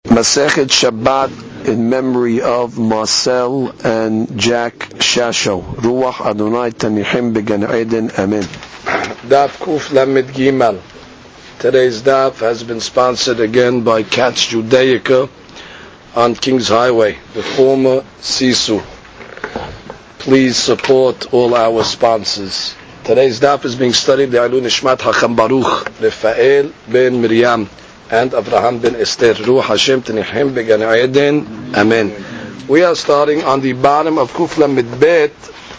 Masechet Shabbat in memory of Marcel and Jack Shasho. Ruach Adonai Tanihim Began Eden. Amen. Daf Kuf Lamed Gimal. Today's daf has been sponsored again by Katz Judaica on Kings Highway, the former Sisu. Please support all our sponsors. Today's daf is being studied by Le'ilui Nishmat Hacham Baruch, Rafael ben Miriam, and Abraham ben Esther. Ruach Hashem Tanihim Began Eden. Amen. We are starting on the bottom of Kuf Lamed Bet,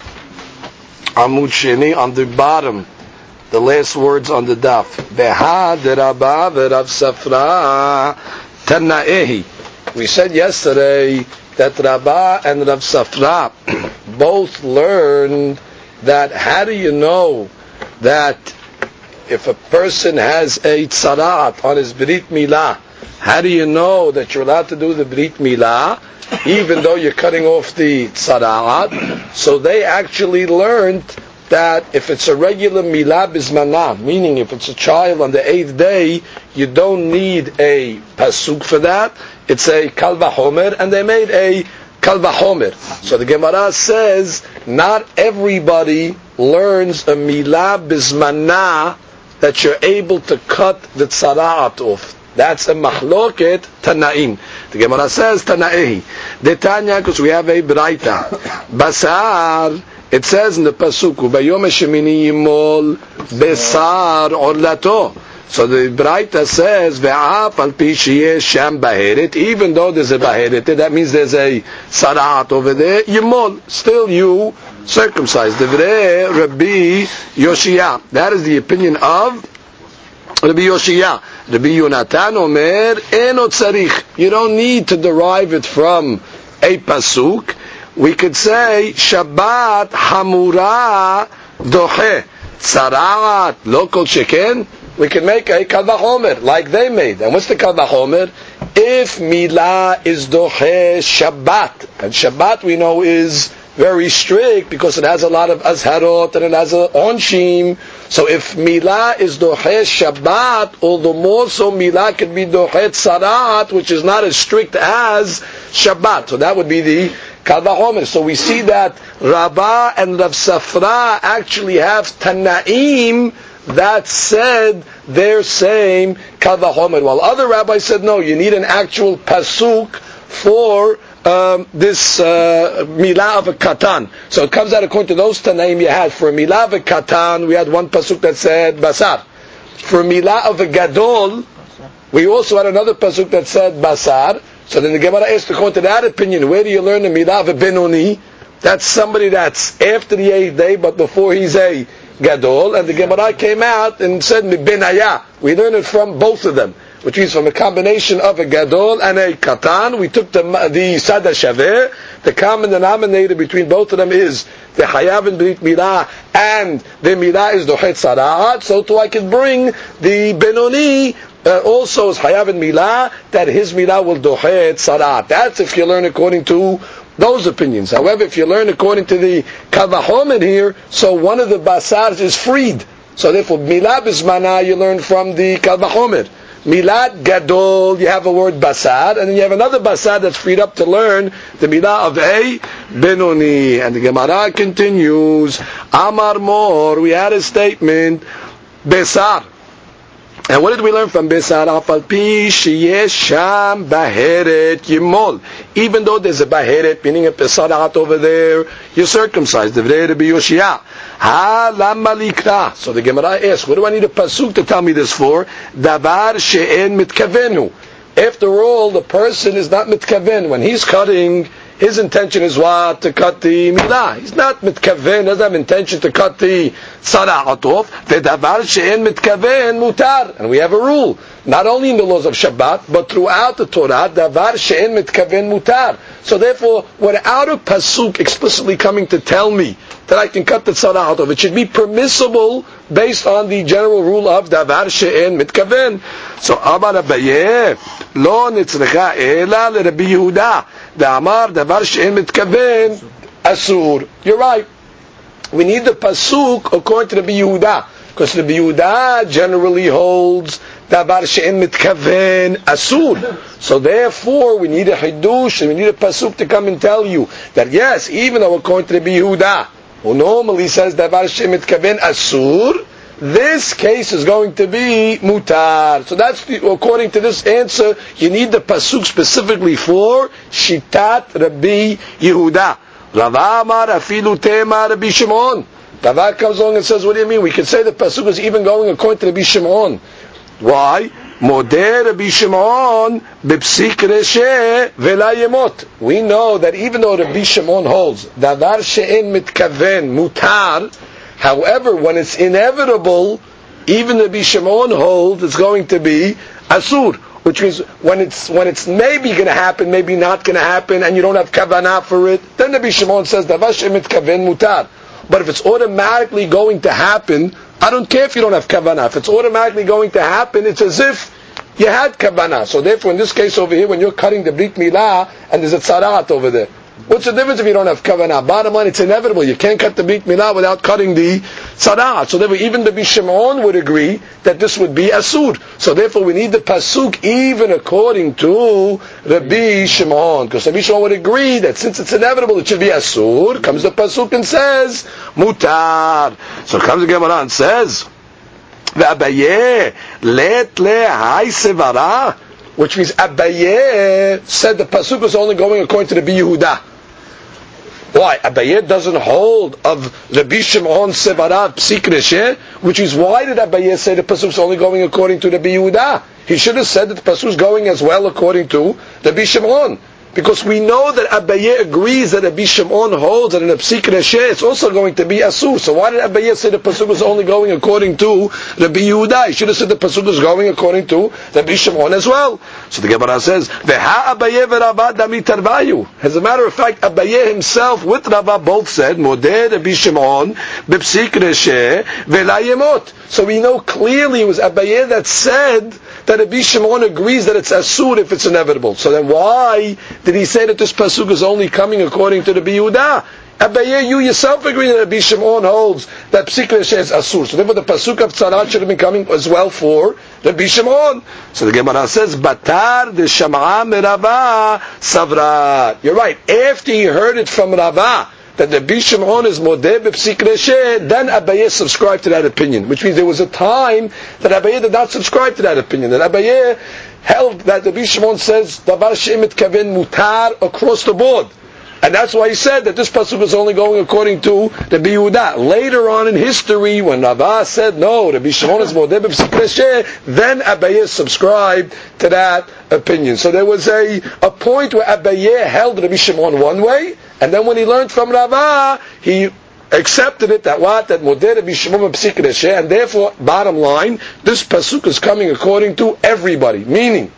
Amud Sheni, on the bottom. The last words on the daf. Beha derabah verav Safra Tannaehi. We said yesterday that Rabbah and Rav Safra both learned that how do you know that if a person has a tzarat on his Brit Milah, how do you know that you're allowed to do the Brit Milah even though you're cutting off the tzarat? So they actually learned that if it's a regular Milah Bismanah, meaning if it's a child on the 8th day, you don't need a pasuk for that. It's a Kal Vachomer, and they made a Kal Vachomer. So the Gemara says, not everybody learns a Milah Bismanah that you're able to cut the tzaraat off. That's a Mahloket Tanaim. The Gemara says, Tanaehi. The Tanya, because we have a Braita. Basar, it says in the pasuk, "Bayom hashemini yimol besar orlato." So the Braita says, "Ve'af al pi sheyesh sham baheret." Even though there's a baheret, that means there's a sarat over there. Yimol, still you circumcise. Devrei Rabbi Yoshia. That is the opinion of Rabbi Yoshia. Rabbi Yonatan Omer eno tzarich. You don't need to derive it from a pasuk. We could say Shabbat Hamura Dohe Tzaraat Lokol Sheken. We can make a Kal Vachomer like they made. And what's the Kal Vachomer? If Milah is Dohe Shabbat, and Shabbat we know is very strict because it has a lot of Azharot and it has a Onshim. So if Milah is Dohe Shabbat, all the more so Milah can be Dohe Tzaraat, which is not as strict as Shabbat. So that would be the Kal Vachomer. So we see that Rabbah and Rav Safra actually have Tanaim that said their same Kal Vachomer, while other rabbis said no, you need an actual pasuk for this Milah of a Katan. So it comes out according to those Tanaim you had. For a Milah of a Katan, we had one pasuk that said Basar. For a Milah of a Gadol, we also had another pasuk that said Basar. So then the Gemara asked, according to that opinion, where do you learn the Milah of a Benoni? That's somebody that's after the 8th day, but before he's a Gadol. And the Gemara came out and said, Benaya. We learn it from both of them, which means from a combination of a Gadol and a Katan. We took the Sada Shaveh. The common denominator between both of them is the Hayav and Brit Milah, and the Milah is Dohet Saraat. So too I can bring the Benoni also is Hayav and Milah, that his Milah will Dohet Saraat. That's if you learn according to those opinions. However, if you learn according to the Kal Vachomer here, so one of the Basars is freed. So therefore, Milah Bismanah you learn from the Kal Vachomer. Milah Gadol, you have a word Basar, and then you have another Basar that's freed up to learn the Milah of a Benoni. And the Gemara continues, Amar Mor, we had a statement, Besar. And what did we learn from Besar? Afal pi sheyesh sham baheret yimol. Even though there's a baheret, meaning a pesarat over there, you're circumcised. Devrei Rabbi Yoshia. Ha lama likra. So the Gemara asks, what do I need a pasuk to tell me this for? Davar she'en mitkavenu. After all, the person is not mitkaven. When he's cutting, his intention is what? To cut the milah. He's not mitkaven, doesn't have intention to cut the tzaraat off. Ve'davar she'en mitkaven mutar. And we have a rule, not only in the laws of Shabbat, but throughout the Torah, davar she'en mitkaven mutar. So therefore, without a pasuk explicitly coming to tell me that I can cut the tzaraat off, it should be permissible based on the general rule of davar she'en mitkaven. So Amar Abaye, lo nitzrecha ela leRabbi Yehuda. The Amar davar she'en mitkaven asur. You're right. We need the pasuk according to Rabbi Yehuda. Because Rabbi Yehuda generally holds davar she'en mitkaven asur. So therefore, we need a hidush and we need a pasuk to come and tell you that yes, even though according to Rabbi Yehuda, who normally says davar she'en mitkaven asur, this case is going to be mutar. So that's according to this answer, you need the pasuk specifically for shitat Rabbi Yehuda. Rav Amar afilu tema Rabbi Shimon. Rav comes along and says, what do you mean? We can say the pasuk is even going according to Rabbi Shimon. Why? Modeh Rabbi Shimon b'psik reshe v'la yemot. We know that even though Rabbi Shimon holds davar she'en mitkaven mutar, however, when it's inevitable, even Rabbi Shimon holds it's going to be asur, which means when it's maybe going to happen, maybe not going to happen, and you don't have kavanah for it, then Rabbi Shimon says davar she'en mitkaven mutar. But if it's automatically going to happen, I don't care if you don't have kavanah. If it's automatically going to happen, it's as if you had kavanah. So therefore, in this case over here, when you're cutting the brit milah and there's a tzarat over there, what's the difference if you don't have kavanah? Bottom line, it's inevitable. You can't cut the brit milah without cutting the tzarat. So therefore, even Rabbi Shimon would agree that this would be asur. So therefore, we need the pasuk even according to Rabbi Shimon, because Rabbi Shimon would agree that since it's inevitable, it should be asur. Comes the pasuk and says mutar. So it comes the Gemara and says, "V'Abaye let le hay sevara," which means Abaye said the pasuk is only going according to Rabbi Yehuda. Why? Abaye doesn't hold of Rabbi Shimon sevara psik reshe, which is why did Abaye say the pasuk is only going according to Rabbi Yehuda? He should have said that the pasuk is going as well according to Rabbi Shimon. Because we know that Abaye agrees that Rabbi Shimon holds that in a psik reshe it's also going to be asur. So why did Abaye say the pasuk was only going according to Rabbi Yehuda? He should have said the pasuk was going according to Rabbi Shimon as well. So the Gemara says, "Veha Abaye veRava dami tarvayu." As a matter of fact, Abaye himself with Rava both said, "Modeh Rabbi Shimon b'psik reshe ve'la yemot." So we know clearly it was Abaye that said that Rabbi Shimon agrees that it's asur if it's inevitable. So then why did he say that this pasuk is only coming according to Rabbi Yehuda? Abaye, you yourself agree that Rabbi Shimon holds that psik reshe is asur. So therefore the pasuk of tzarat should have been coming as well for Rabbi Shimon. So the Gemara says, "Batar de Shama'a merava savra." You're right. After he heard it from Rava that Rabbi Shimon is modeh b'psik reshe, then Abaye subscribed to that opinion. Which means there was a time that Abaye did not subscribe to that opinion. That Abaye held that Rabbi Shimon says davar she'en mitkaven mutar across the board. And that's why he said that this pasuk is only going according to Rabbi Yehuda. Later on in history, when Rava said no, Rabbi Shimon is modeh b'psik reshe, then Abaye subscribed to that opinion. So there was a point where Abaye held Rabbi Shimon one way, and then when he learned from Rava, he accepted it that modeh Rabbi Shimon b'psik reshe, and therefore, bottom line, this pasuk is coming according to everybody. Meaning,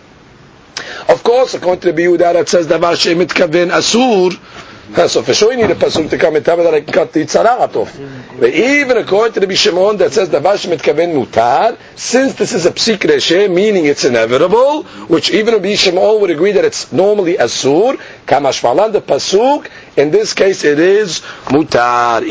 of course, according to Rabbi Yehuda that says davar she'en mitkaven asur, so for sure you need a pasuk to come and tell me that I can cut the tzarat off. But even according to Rabbi Shimon that says davar she'en mitkaven mutar, since this is a psik reshe, meaning it's inevitable, which even Rabbi Shimon would agree that it's normally asur, kamashmalan the pasuk, in this case it is mutar.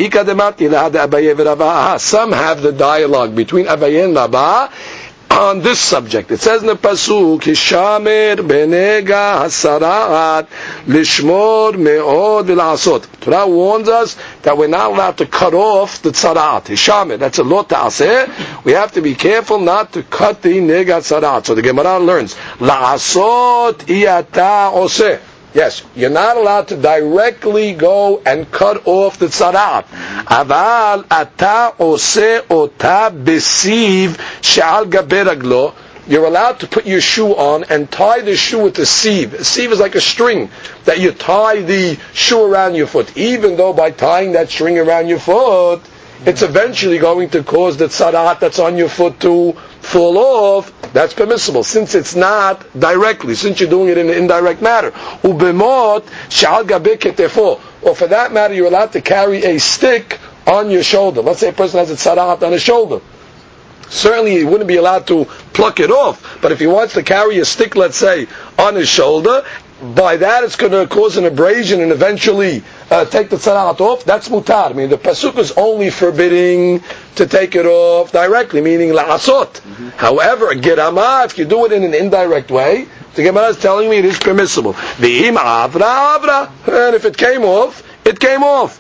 Some have the dialogue between Abaye and Rava on this subject. It says in the pasuk, "Hishamer benega hasarat lishmor meod v'la'asot." Torah warns us that we're not allowed to cut off the tzarat. Hishamer, that's a lot ta'aseh. We have to be careful not to cut the nega tzarat. So the Gemara learns, "La'asot iyata oseh." Yes, you're not allowed to directly go and cut off the tzarat. Aval ata ose ota besiv she'al gabe raglo. You're allowed to put your shoe on and tie the shoe with a sieve. A sieve is like a string that you tie the shoe around your foot. Even though by tying that string around your foot, it's eventually going to cause the tzarat that's on your foot to fall off. That's permissible, since it's not directly, since you're doing it in an indirect manner. Ubemot shal gabe ketefo, or for that matter, you're allowed to carry a stick on your shoulder. Let's say a person has a tzarat on his shoulder. Certainly he wouldn't be allowed to pluck it off, but if he wants to carry a stick, let's say, on his shoulder, by that it's going to cause an abrasion and eventually take the tzara'at off, that's mutar. I mean, the pasuk is only forbidding to take it off directly, meaning la'asot. However, gerama, if you do it in an indirect way, the Gemara is telling me it is permissible. V'im avra avra, and if it came off, it came off.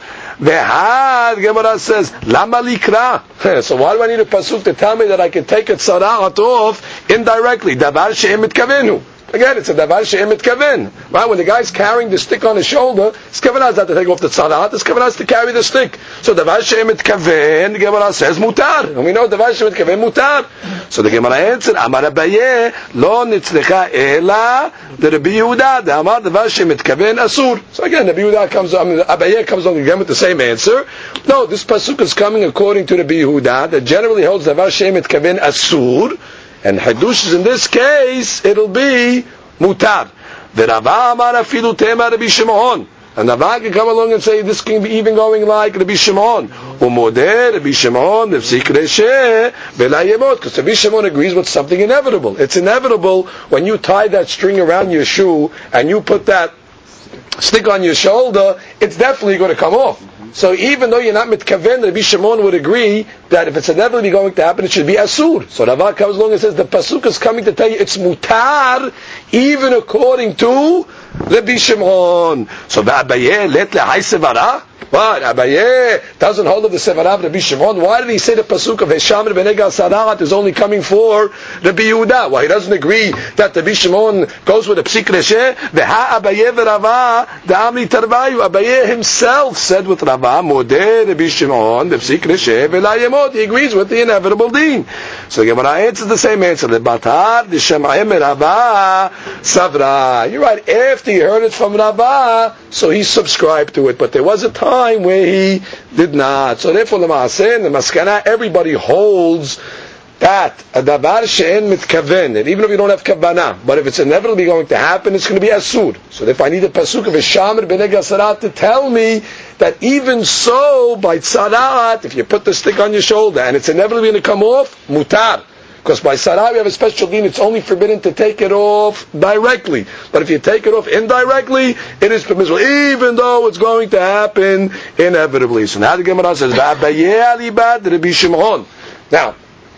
The Gemara says, lama likra. So why do I need a pasuk to tell me that I can take a tzara'at off indirectly? Davar she'em mitkavenu. Again, it's a davar she'em mitkaven. Right? When the guy's carrying the stick on his shoulder, his kavanah is not to take off the tzara'at, his kavanah is to carry the stick. So davar she'em mitkaven, the Gemara says mutar. And we know davar she'em mitkaven mutar. So the Gemara answered, Amar Abaye, lo nitzlecha ela, the Rabbi Yehuda, the Amar davar she'em mitkaven asur. So again, Rabbi Yehuda comes on, Abaye comes on again with the same answer. No, this pasuk is coming according to Rabbi Yehuda, that generally holds davar she'em mitkaven asur. And hadush is in this case, it'll be mutar. The Rava amar afilu tema Rabbi Shimon. And Rava can come along and say this can be even going like Rabbi Shimon. Umodeh Rabbi Shimon nefsik reshe velayemot. Because Rabbi Shimon agrees with something inevitable. It's inevitable when you tie that string around your shoe and you put that stick on your shoulder, it's definitely going to come off. So even though you're not mitkaven, Rabbi Shimon would agree that if it's inevitably going to happen, it should be asur. So Rava comes along and says the pasuk is coming to tell you it's mutar, even according to Rabbi Shimon. So Abaye let lehai sevara. What? Abaye doesn't hold of the sevara of Rabbi Shimon. Why did he say the pasuk of Heshamr benegal sararat is only coming for Rabbi Yehuda? Why he doesn't agree that Rabbi Shimon goes with a psik reshe? Veha Abaye v'Rava da'amri tarvayu. Abaye himself said with Rava, modeh Rabbi Shimon the psik reshe ve'layemot. He agrees with the inevitable deen. So the Gemara answers the same answer. The batar the shemayim Rava savra. You're right. After he heard it from Rava, so he subscribed to it. But there was a time where he did not. So therefore, the Maaseh and the Maskana, everybody holds that a davar she'en mitkaven, and even if you don't have kavanah, but if it's inevitably going to happen, it's going to be asur. So if I need a pasuk of Heshamr benega sarat to tell me that even so, by tzarat, if you put the stick on your shoulder and it's inevitably going to come off, mutar. Because by sarah we have a special deen, it's only forbidden to take it off directly. But if you take it off indirectly, it is permissible, even though it's going to happen inevitably. So now the Gemara says, Abaye alibad Rabbi Shimon. Now,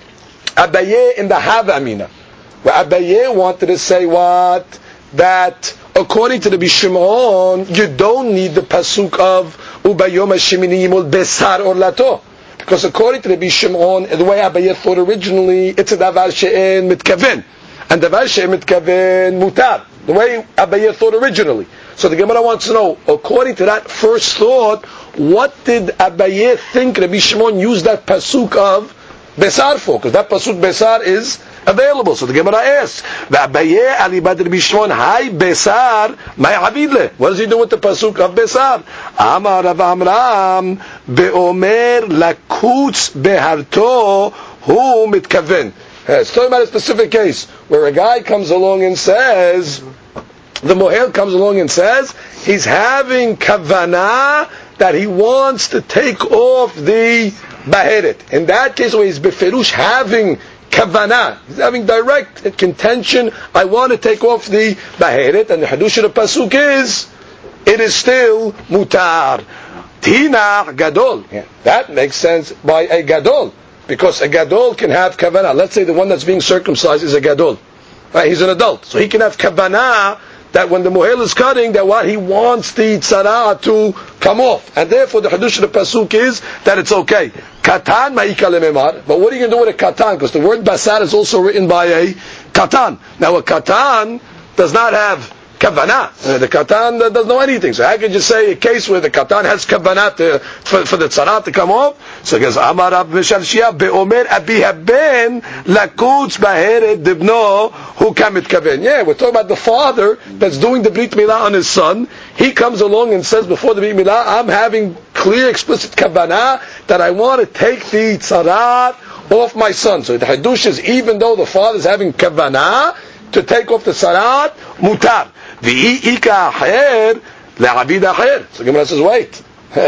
Abaye in the Havamina, where Abaye wanted to say what? That according to Rabbi Shimon, you don't need the pasuk of Ubayom Hashemini Yimol Besar or Lato. Because according to Rabbi Shimon, the way Abaye thought originally, it's a davar she'en mitkaven. And davar she'en mitkaven mutar. The way Abaye thought originally. So the Gemara wants to know, according to that first thought, what did Abaye think Rabbi Shimon used that pasuk of Besar for? Because that pasuk Besar is available. So the Gemara asks, Abaye alibad Rabbi Shimon, Hai Besar, Mai Avidle. What does he do with the pasuk of Besar? Amar Rav Amram, Beomer lakutz beharto, hu mitkaven. It's talking about a specific case, where a guy comes along and says, the mohel comes along and says, he's having kavanah, that he wants to take off the baheret. In that case, where he's beferush having kavanah, he's having direct contention, I want to take off the baheret, and the hadush of the pasuk is, it is still mutar. Tina gadol. Yeah, that makes sense by a gadol, because a gadol can have kavanah. Let's say the one that's being circumcised is a gadol. Right? He's an adult, so he can have kavanah that when the mohel is cutting, that what he wants the tzara to come off, and therefore the hadush of the pasuk is that it's okay. Katan ma'ika lememar. But what are you going to do with a katan? Because the word basar is also written by a katan. Now a katan does not have kavanah. The katan doesn't know anything. So how can you say a case where the katan has kavanah for the tzara to come off? So he goes, Amar Rav Mishalshia be'omer abiha ben lakutz baheret dibno hu kamit kaven. Yeah, we're talking about the father that's doing the brit milah on his son. He comes along and says before the brit milah, I'm having clear, explicit kavanah that I want to take the tzara off my son. So the hadush is, even though the father is having kavanah to take off the tzara, mutar. V'ika acher le'avid acher. So Gemara says, wait.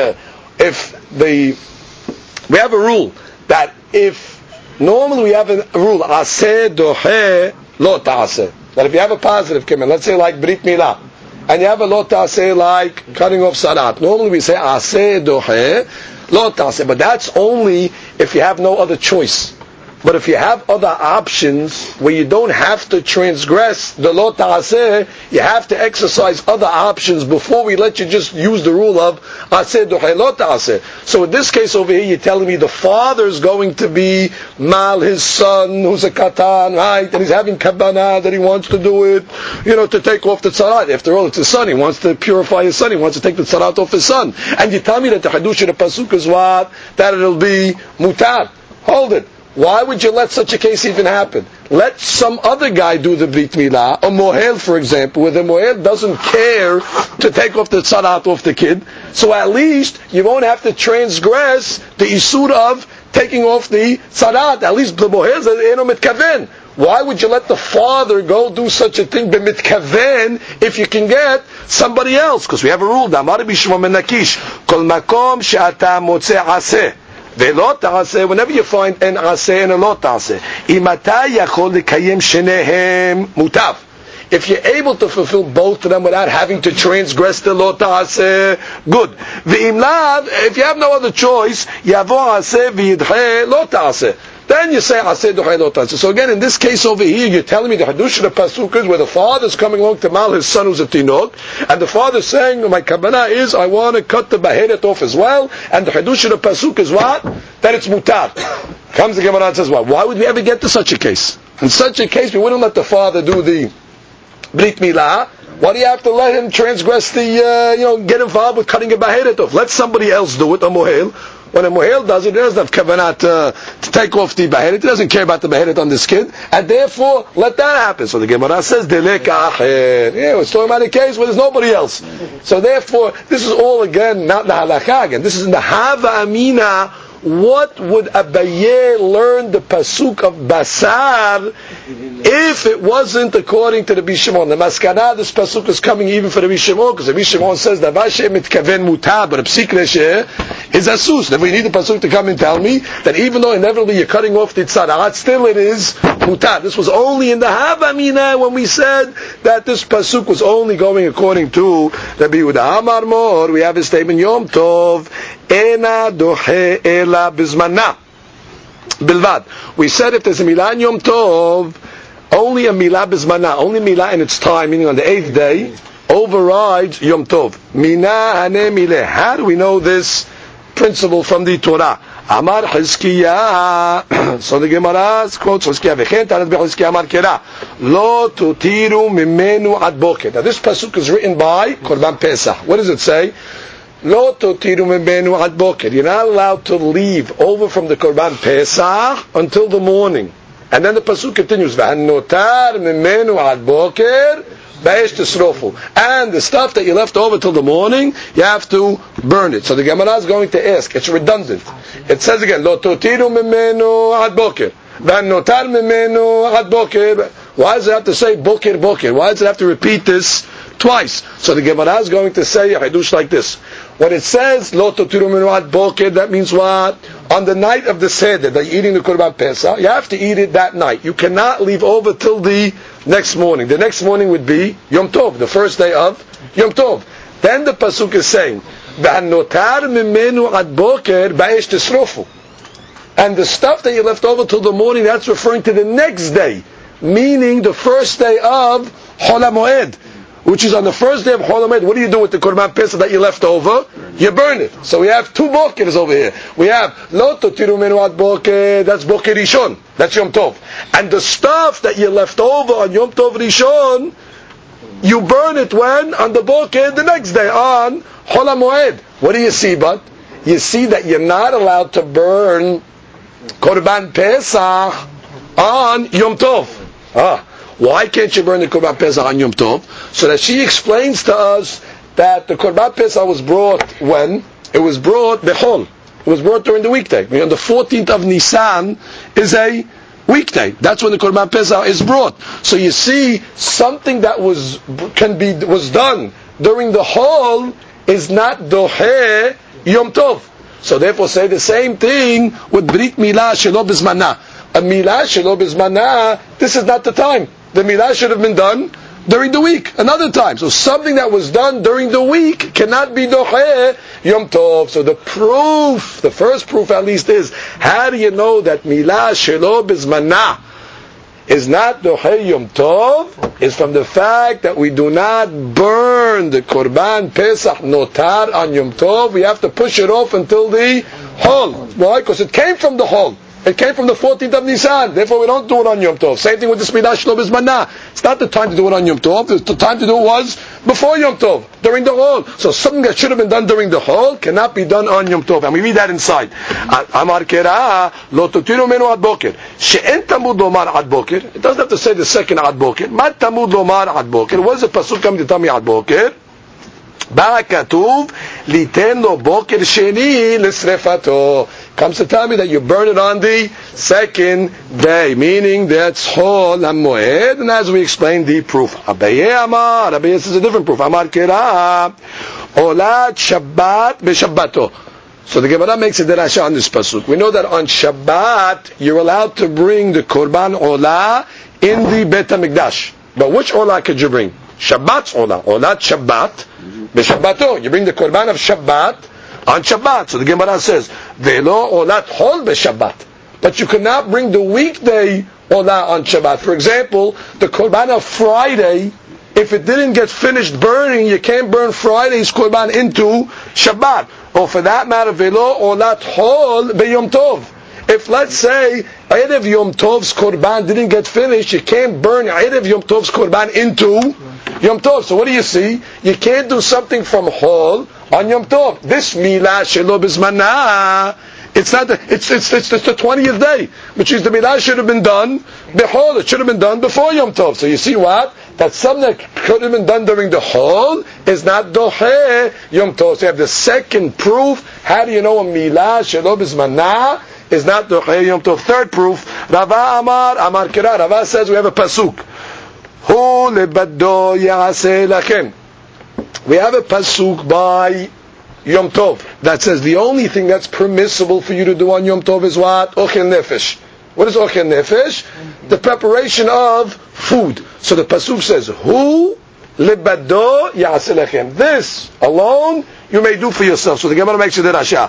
We have a rule that if normally we have a rule aseh dohe lo ta'aseh, that if you have a positive command, let's say like brit milah, and you have a lo ta'aseh like cutting off salat. Normally we say aseh dohe, lo ta'aseh, but that's only if you have no other choice. But if you have other options where you don't have to transgress the lo ta'aseh, you have to exercise other options before we let you just use the rule of aseh duhay lo ta'aseh. So in this case over here, you're telling me the father is going to be mal his son who's a katan, right? And he's having kavanah that he wants to do it, to take off the tzarat. After all, it's his son. He wants to purify his son. He wants to take the tzarat off his son. And you tell me that the hadush of the pasuk is what? That it'll be mutar. Hold it. Why would you let such a case even happen? Let some other guy do the Brit Milah, a Mohel for example, where the Mohel doesn't care to take off the tzarat off the kid, so at least you won't have to transgress the Isur of taking off the tzarat. At least the Mohel is mitkaven. Why would you let the father go do such a thing b'mitkaven if you can get somebody else? Because we have a rule, Damar b'shmo men nakish, kol makom she'ata motze aseh. Whenever you find an aseh and a lo ta'aseh, if you're able to fulfill both of them without having to transgress the lo ta'aseh, good. If you have no other choice, yavo aseh v'yidhe lo ta'aseh. Then you say aseh duhay lo ta'aseh. So again, in this case over here, you're telling me the hadush of the pasuk is where the father's coming along to mal his son who's a tinok, and the father's saying, my kavanah is I want to cut the baheret off as well, and the hadush of the pasuk is what? That it's mutar. Comes the Gemara and says, what? Why would we ever get to such a case? In such a case, we wouldn't let the father do the Brit Milah. Why do you have to let him transgress the, get involved with cutting a baheret off? Let somebody else do it, a mohel. When a mohel does it, he doesn't have kavanah to take off the baheret. He doesn't care about the baheret on this kid, and therefore let that happen. So the Gemara says, "Deleka acher." Yeah, it's talking about a case where there's nobody else. So therefore, this is all again not the halakha. Again, this is in the hava amina. What would Abaye learn the pasuk of Basar if it wasn't according to the Bishimon? The Maskana, this pasuk is coming even for the Bishimon, because the Bishimon says that Vashe mitkaven mutar, but a psik reshe is asus. Then we need the pasuk to come and tell me that even though inevitably you're cutting off the tzarat, still it is mutar. This was only in the Havamina when we said that this pasuk was only going according to Rabbi Yehuda. Amar Mor, we have a statement Yom Tov ena dohe ela bizmana bilvad. We said if there's a milah in Yom Tov, only a milah bizmana, only milah in its time, meaning on the 8th day, overrides Yom Tov. Mina hane mileh. How do we know this principle from the Torah? Amar Hizkiah. So the Gemara quotes Hizkiah. V'chen tanat b'Hizkiah amar kera lo tutiru mimenu ad boker. Now this pasuk is written by Korban Pesach. What does it say? Lo totiru mimenu ad boker. You're not allowed to leave over from the Korban Pesach until the morning. And then the pasuk continues, V'hanotar mimenu ad boker ba'esh tisrofu. And the stuff that you left over till the morning, you have to burn it. So the Gemara is going to ask, it's redundant. It says again, Lo totiru mimenu ad boker. V'hanotar mimenu ad boker. Why does it have to say boker, boker? Why does it have to repeat this twice? So the Gemara is going to say a hadush like this. When it says lo totiru mimenu ad boker, that means what? On the night of the seder that you're eating the Korban Pesach, you have to eat it that night. You cannot leave over till the next morning. The next morning would be Yom Tov, the first day of Yom Tov. Then the pasuk is saying, "V'hanotar mimenu ad boker ba'esh tisrofu," and the stuff that you left over till the morning, that's referring to the next day, meaning the first day of Chol HaMoed, which is on the first day of Chol HaMoed. What do you do with the Korban Pesach that you left over? You burn it. So we have two bokers over here. We have Lo totiru mimenu ad boker, that's boker Rishon, that's Yom Tov. And the stuff that you left over on Yom Tov Rishon, you burn it when? On the boker the next day, on Chol HaMoed. What do you see, but? You see that you're not allowed to burn Korban Pesach on Yom Tov. Why can't you burn the Korban Pesach on Yom Tov? So that she explains to us that the Korban Pesach was brought when? It was brought Bechol. It was brought during the weekday. On the 14th of Nisan is a weekday. That's when the Korban Pesach is brought. So you see, something that was done during the Chol is not Dohe Yom Tov. So therefore say the same thing with Brit Milah Shelo Bizmana. A Milah Shelo Bizmana, this is not the time. The Milah should have been done during the week, another time. So something that was done during the week cannot be doheh Yom Tov. So the first proof at least is, how do you know that milah shelo bizmana is not doheh Yom Tov? Is from the fact that we do not burn the Korban Pesach notar on Yom Tov. We have to push it off until the Hol. Why? Because it came from the Hol. It came from the 14th of Nisan. Therefore, we don't do it on Yom Tov. Same thing with the Milah Shelo Bizmana. It's not the time to do it on Yom Tov. The time to do it was before Yom Tov, during the Hol. So something that should have been done during the Hol cannot be done on Yom Tov. And we read that inside. Amar Kera lo tutiru menu ad boker. She'en tamud lomar ad boker. It doesn't have to say the second ad boker. Ma tamud lomar ad boker. What is the pasuk coming to tell me ad boker? בא כתוב ליתן לו בוקר שני לשרפתו. Comes to tell me that you burn it on the second day, meaning that's Chol HaMoed. And as we explained, the proof. Abaye says a different proof. Amar Kera Olat Shabbat B'Shabbato. So the Gemara makes a derasha on this pasuk. We know that on Shabbat you're allowed to bring the Korban Olah in the Beit HaMikdash. But which Olah could you bring? Shabbat's Olah. Olat Shabbat B'Shabbato. You bring the Korban of Shabbat on Shabbat. So the Gemara says, Ve'lo Olat Hol B'Shabbat. But you cannot bring the weekday Olah on Shabbat. For example, the Korban of Friday, if it didn't get finished burning, you can't burn Friday's Korban into Shabbat. Or for that matter, Ve'lo Olat Hol B'Yom Tov. If, let's say, Erev Yom Tov's Korban didn't get finished, you can't burn Erev Yom Tov's Korban into Yom Tov. So what do you see? You can't do something from Hol on Yom Tov. This Milah Shelo Bizmana, it's not it's the 20th day, which is the Milah should have been done before. It should have been done before Yom Tov. So you see what? That something that could have been done during the Hol is not Doheh Yom Tov. So you have the second proof. How do you know a Milah Shelo Bizmana is not Doheh Yom Tov? Third proof, Rava Amar Kera. Rava says we have a pasuk. Hu lebado ya'aseh lachem. We have a pasuk by Yom Tov that says the only thing that's permissible for you to do on Yom Tov is what? Ochel nefesh. What is ochel nefesh? The preparation of food. So the pasuk says, Hu lebado ya'aseh lachem. This alone you may do for yourself. So the Gemara makes it a rasha.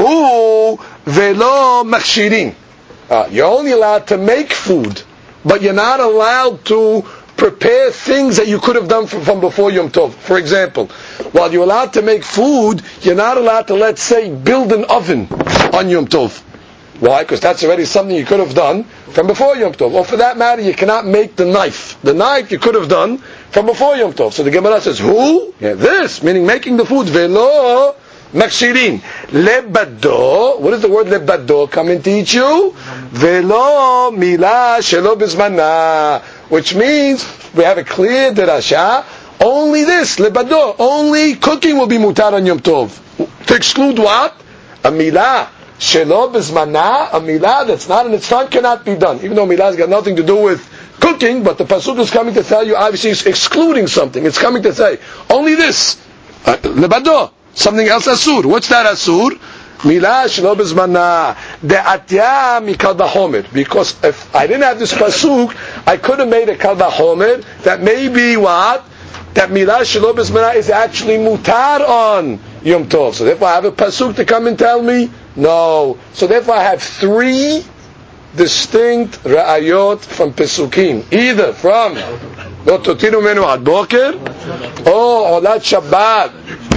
Hu velo machshirin. You're only allowed to make food, but you're not allowed to prepare things that you could have done from before Yom Tov. For example, while you're allowed to make food, you're not allowed to, let's say, build an oven on Yom Tov. Why? Because that's already something you could have done from before Yom Tov. Or for that matter, you cannot make the knife. The knife you could have done from before Yom Tov. So the Gemara says, who? Yeah, this, meaning making the food. Velo makshirin. Lebado. What does the word lebado come and teach you? Velo milah shelo bizmana. Which means we have a clear derasha. Only this, lebado, only cooking will be mutar on Yom Tov. To exclude what? A milah shelo bizmana, a milah that's not in its time cannot be done. Even though milah has got nothing to do with cooking, but the pasuk is coming to tell you, obviously it's excluding something. It's coming to say, only this, lebado, something else asur. What's that asur? Milah shelo bizmana de'atya mikal b'chomer. Because if I didn't have this pasuk, I could have made a kal b'chomer that maybe what? That milah shelo bizmana is actually mutar on Yom Tov. So therefore I have a pasuk to come and tell me no. So therefore I have three distinct ra'ayot from pesukim, either from lo totiru menu ad boker, or olat Shabbat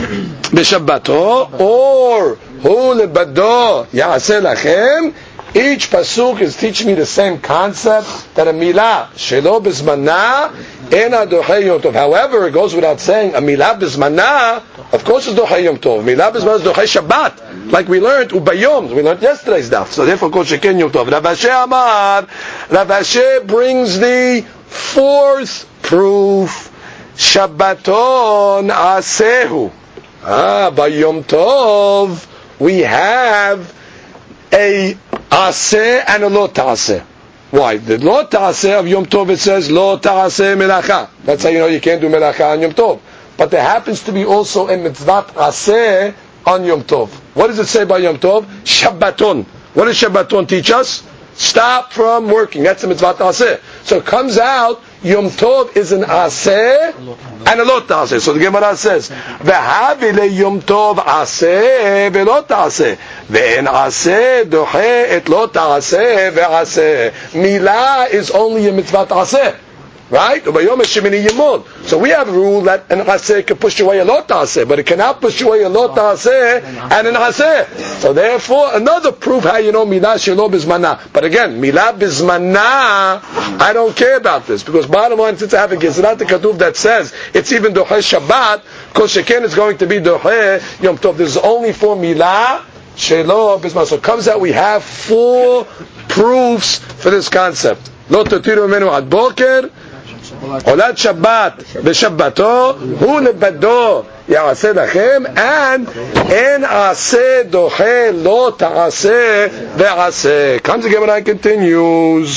b'Shabbato, or hu lebado ya'aseh lachem. Each pasuk is teaching me the same concept, that a milah shelo bizmana ena doheh Yom Tov. However, it goes without saying, a milah bizmana, of course, is doheh Yom Tov. Milah bizmana is doheh Shabbat, like we learned ubayom. We learned yesterday's daf. So therefore, kol sheken Yom Tov. Rav Asher Amar. Rav Asher brings the fourth proof. Shabbaton asehu. By Yom Tov we have a aseh and a lo ta'aseh. Why? The lo ta'aseh of Yom Tov, it says lo ta'aseh melacha. That's how you know you can't do melacha on Yom Tov. But there happens to be also a mitzvah aseh on Yom Tov. What does it say by Yom Tov? Shabbaton. What does Shabbaton teach us? Stop from working. That's the mitzvah aseh. So it comes out Yom Tov is an aseh and a lot aseh. So the Gemara says, "V'havile Yom Tov aseh ve'lot aseh, ve'en aseh doche et lot aseh ve'aseh." Milah is only a mitzvah aseh. Right? So we have a rule that an aseh can push away a lot aseh, but it cannot push away a lot aseh and an aseh. So therefore, another proof how you know milah shelo bizmana. But again, milah bizmana, I don't care about this, because bottom line, since I have a gezrat katuv that says it's even doche Shabbat, because sheken is going to be doche Yom Tov. This is only for milah shelo bizmana. So it comes out we have 4 proofs for this concept. Lo tutiru menu ad boker. עולת שבת בשבתו הוא לבדו יעשה לכם, and אין עשה דוחה לא תעשה ועשה. Comes again and continues.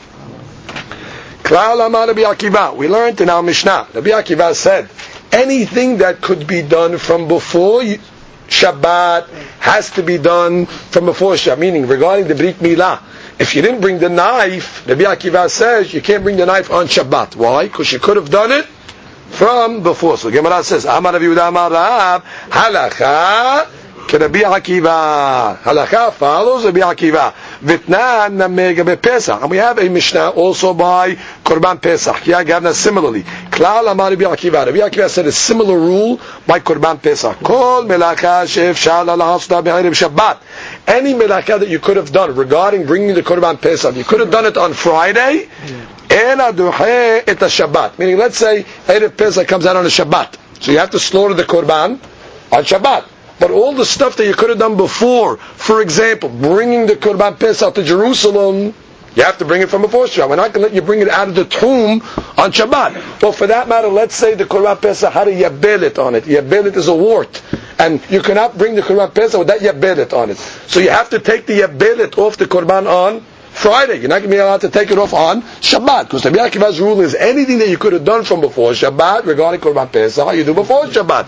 כלל אמר רבי עקיבא, we learned in our Mishnah, Rabbi Akiva said anything that could be done from before Shabbat has to be done from before Shabbat, meaning regarding the Brit Milah. If you didn't bring the knife, Rabbi Akiva says you can't bring the knife on Shabbat. Why? Because you could have done it from before. So Gemara says, Amar Rabbi Yehuda Amar Rab, Halakha Rabbi Akiva. Halakha follows Rabbi Akiva. Vitnan Namega Pesach. And we have a Mishnah also by Korban Pesach. Gavna similarly. Klal Amar Rabbi Akiva. Rabbi Akiva said a similar rule by Korban Pesach. Kol Melaka She'efshar La'asda Be'erev Shabbat. Any melaka that you could have done regarding bringing the Korban Pesach, you could have done it on Friday. Ena duhe et Shabbat. Meaning, let's say Erev Pesach comes out on a Shabbat, so you have to slaughter the Korban on Shabbat. But all the stuff that you could have done before, for example, bringing the Korban Pesach to Jerusalem, you have to bring it from before Shabbat. We're not going to let you bring it out of the tomb on Shabbat. Well, for that matter, let's say the Korban Pesach had a yabelet on it. Yabelet is a wart. And you cannot bring the Korban Pesach with that yabelet on it. So you have to take the yabelet off the Korban on Friday. You're not going to be allowed to take it off on Shabbat. Because Rabbi Akiva's rule is anything that you could have done from before Shabbat regarding Korban Pesach, you do before Shabbat.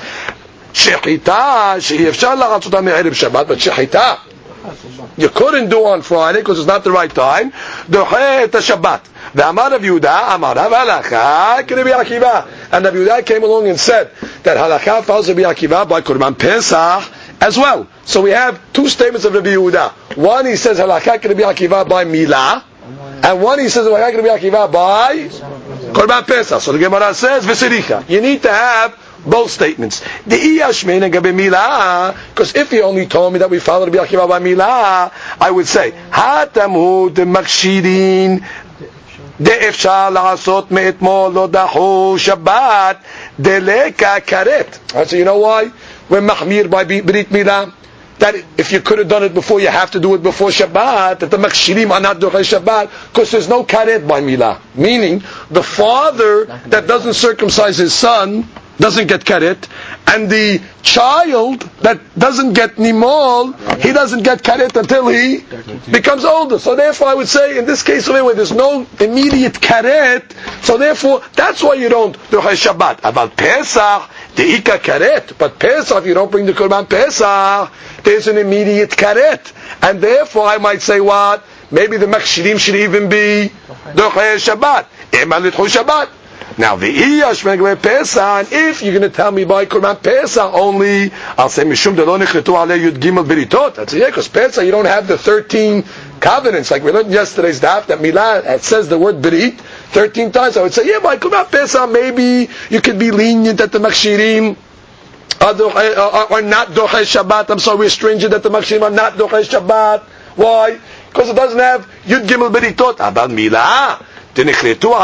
Shechita, she'efshar la'atzota me'erev Shabbat, but shechita you couldn't do on Friday because it's not the right time. Doche et Shabbat. The Amar of Yehuda, Amar of Halakha, Rabbi Akiva. And Rabbi Yehuda came along and said that Halakha follows Rabbi Akiva by Korban Pesach as well. So we have 2 statements of Rabbi Yehuda. One, he says Halakha Rabbi Akiva by Milah, and one he says Halakha Rabbi Akiva by Korban Pesach. So the Gemara says V'siricha. You need to have both statements. The Iyashmein and Gabe Milah, because if he only told me that we follow Rabbi Akiva by Milah, I would say Hatamu de Makshirin de'efshar la'asot me'etmol lo dahu Shabbat deleka karet. So you know why we're mahmir by Brit Milah? That if you could have done it before, you have to do it before Shabbat. That the Makshirim are not doing Shabbat because there's no karet by Milah. Meaning the father that doesn't circumcise his son doesn't get karet, and the child that doesn't get nimol, he doesn't get karet until he becomes older. So therefore I would say in this case where there's no immediate karet, so therefore that's why you don't do Shabbat. About Pesach, the Ika karet, but Pesach, you don't bring the Korban Pesach, there's an immediate karet, and therefore I might say what? Maybe the Makshirim should even be Doche Shabbat. Ema Litchu Shabbat. Now the Iyashmein Pesach, and if you're going to tell me by Korban Pesach only, I'll say Mishum Delon Nechletu Alei Yud Gimel Beritot. That's it, because Pesach you don't have the 13 covenants like we learned in yesterday's daf that Milah it says the word Berit 13 times. I would say by Korban Pesach maybe you could be lenient that the Makshirim are not Doche Shabbat. I'm sorry, we're stringent that the Makshirim are not Doche Shabbat. Why? Because it doesn't have Yud Gimel Beritot. About Milah. I would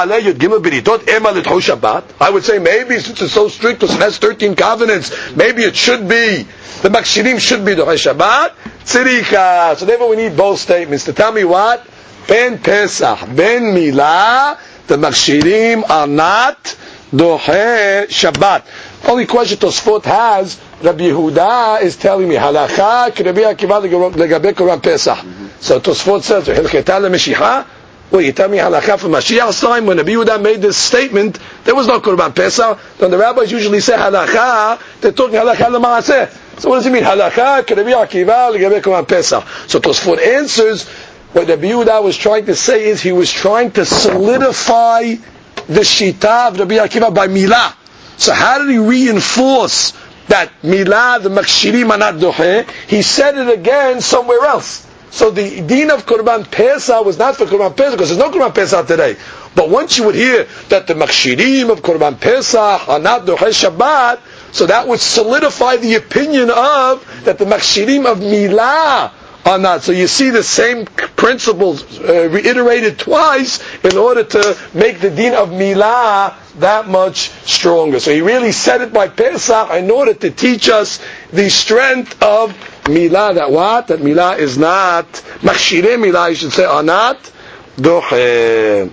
say maybe since it's so strict, because it has 13 covenants, maybe it should be, the Makshirim should be Doche Shabbat, Tzirika. So therefore we need both statements to tell me what? Ben Pesach, Ben Milah, the Makshirim are not Doche Shabbat. Only question Tosfot has, Rabbi Yehuda is telling me, Halakha, Rabbi Akiva legabe Korban Pesach. So Tosfot says, Hilcheta leMeshicha. Well, you tell me halakha from Mashiach's time when Rabbi Yehuda made this statement, there was no Korban Pesach. Then the rabbis usually say halakha, they're talking halakha l'maaseh. So what does it mean? Halakha, Rabbi Akiva, l'gabe Korban Pesach. So Tosfot answers, what Rabbi Yehuda was trying to say is he was trying to solidify the Shita of Rabbi Akiva by Milah. So how did he reinforce that Milah, the Makshirim Anat Dohe? He said it again somewhere else. So the din of Korban Pesach was not for Korban Pesach, because there's no Korban Pesach today. But once you would hear that the Makshirim of Korban Pesach are not Dohe Shabbat, so that would solidify the opinion of that the Makshirim of Milah are not. So you see the same principles reiterated twice in order to make the din of Milah that much stronger. So he really said it by Pesach in order to teach us the strength of Milah. That what? That Milah is not, Machshirei Milah, you should say, are not Dohe.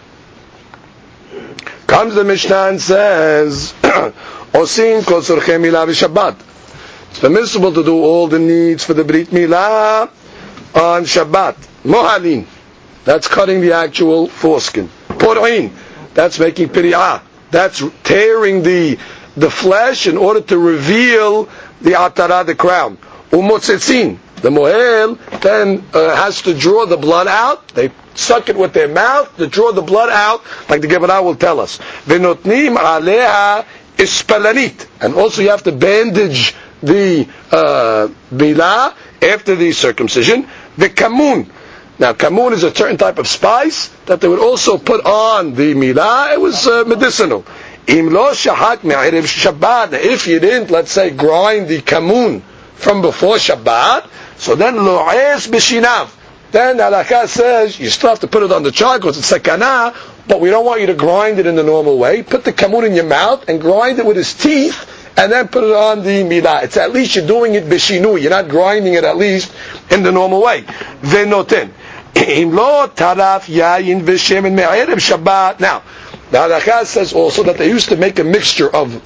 Comes the Mishnah and says, Osin kol tzorchei Milah v'Shabbat. It's permissible to do all the needs for the Brit Milah on Shabbat. Mohalin, that's cutting the actual foreskin. Por'in, that's making piri'ah. That's tearing the flesh in order to reveal the atara, the crown. Umotzetzin, the mohel then has to draw the blood out. They suck it with their mouth to draw the blood out, like the Gemara will tell us. V'notnim aleha ispalanit, and also you have to bandage the milah after the circumcision. The kamun. Now, kamun is a certain type of spice that they would also put on the milah. It was medicinal. Im lo shahak me'erev Shabbat. If you didn't, let's say, grind the kamun from before Shabbat, so then lo'es b'shinav. Then halakha says you still have to put it on the child because it's sakana, but we don't want you to grind it in the normal way. Put the kamun in your mouth and grind it with his teeth, and then put it on the milah. It's at least you're doing it b'shinu. You're not grinding it at least in the normal way. Venoten. Im lo taraf yayin v'shemen me'erev Shabbat. Now, the halakha says also that they used to make a mixture of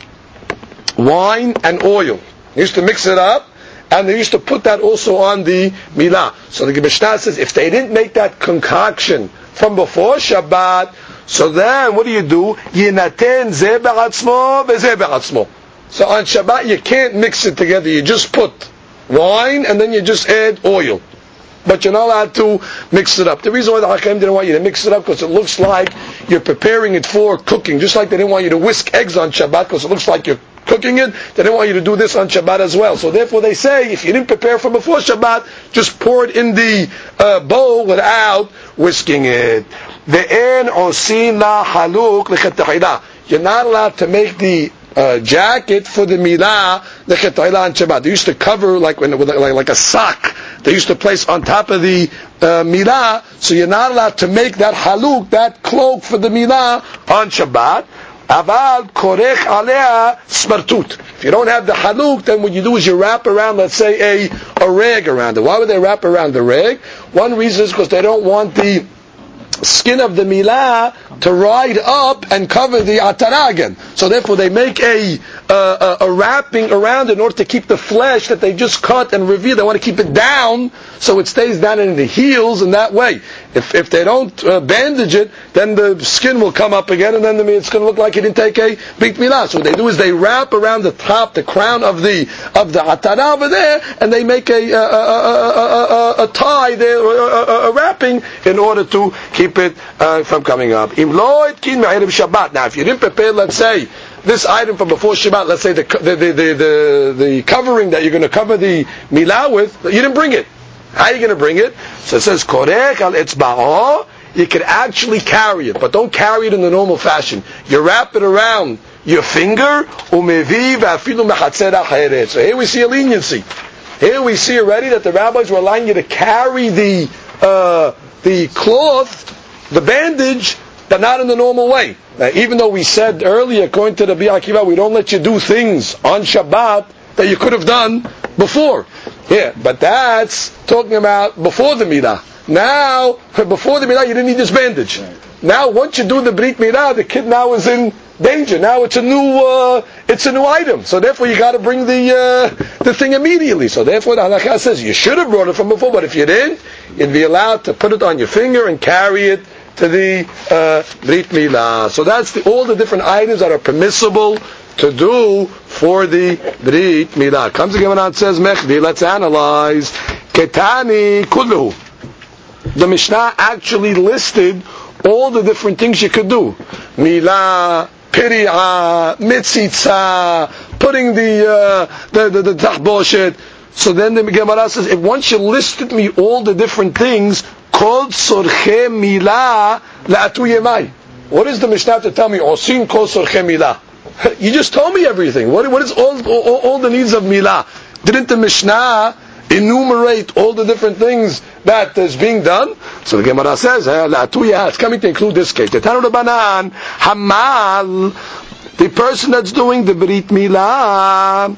wine and oil. They used to mix it up, and they used to put that also on the milah. So the Mishnah says if they didn't make that concoction from before Shabbat, so then what do? Yinaten zeh b'atzmo v'zeh b'atzmo. So on Shabbat you can't mix it together. You just put wine and then you just add oil. But you're not allowed to mix it up. The reason why the Hakim didn't want you to mix it up because it looks like you're preparing it for cooking. Just like they didn't want you to whisk eggs on Shabbat because it looks like you're cooking it. They didn't want you to do this on Shabbat as well. So therefore they say if you didn't prepare from before Shabbat, just pour it in the bowl without whisking it. Ve'en osin la haluk lechetahila. You're not allowed to make the jacket for the milah lechetahila on Shabbat. They used to cover like a sock. They used to place on top of the milah, so you're not allowed to make that haluk, that cloak for the milah on Shabbat. Aval korech alea smartut. If you don't have the haluk, then what you do is you wrap around, let's say, a rag around it. Why would they wrap around the rag? One reason is because they don't want the skin of the milah to ride up and cover the atara again. So therefore they make a wrapping around in order to keep the flesh that they just cut and reveal. They want to keep it down so it stays down in the heels in that way. If they don't bandage it, then the skin will come up again, and then it's going to look like it didn't take a brit milah. So what they do is they wrap around the top, the crown of the atara over there, and they make a tie there, a wrapping in order to keep it from coming up. Now, if you didn't prepare, let's say, this item from before Shabbat, let's say the covering that you're going to cover the milah with, you didn't bring it. How are you going to bring it? So it says, korech al etzba'o, you can actually carry it, but don't carry it in the normal fashion. You wrap it around your finger, umevi v'afilu mechatzer ha'eret. So here we see a leniency. Here we see already that the rabbis were allowing you to carry the cloth, the bandage, but not in the normal way. Now, even though we said earlier, according to the Rabbi Akiva, we don't let you do things on Shabbat that you could have done before. Yeah, but that's talking about before the milah. Now, before the milah, you didn't need this bandage. Right. Now, once you do the brit milah, the kid now is in danger. Now it's a new item. So therefore, you got to bring the thing immediately. So therefore, the halakha says you should have brought it from before, but if you didn't, you'd be allowed to put it on your finger and carry it to the brit milah. So that's all the different items that are permissible to do for the brit milah. Comes again and says mechdi. Let's analyze. Ketani kullu. The Mishnah actually listed all the different things you could do. milah, piri'ah, mitzitza, putting the tahboshet. So then the Gemara says, if once you listed me all the different things, kol sorche milah la'atu yemai. What is the Mishnah to tell me? Osin kol sorche milah. You just told me everything. What is all the needs of milah? Didn't the Mishnah enumerate all the different things that is being done? So the Gemara says, it's coming to include this case. The Tanu Rabbanan, Hamal, the person that's doing the Brit Milah,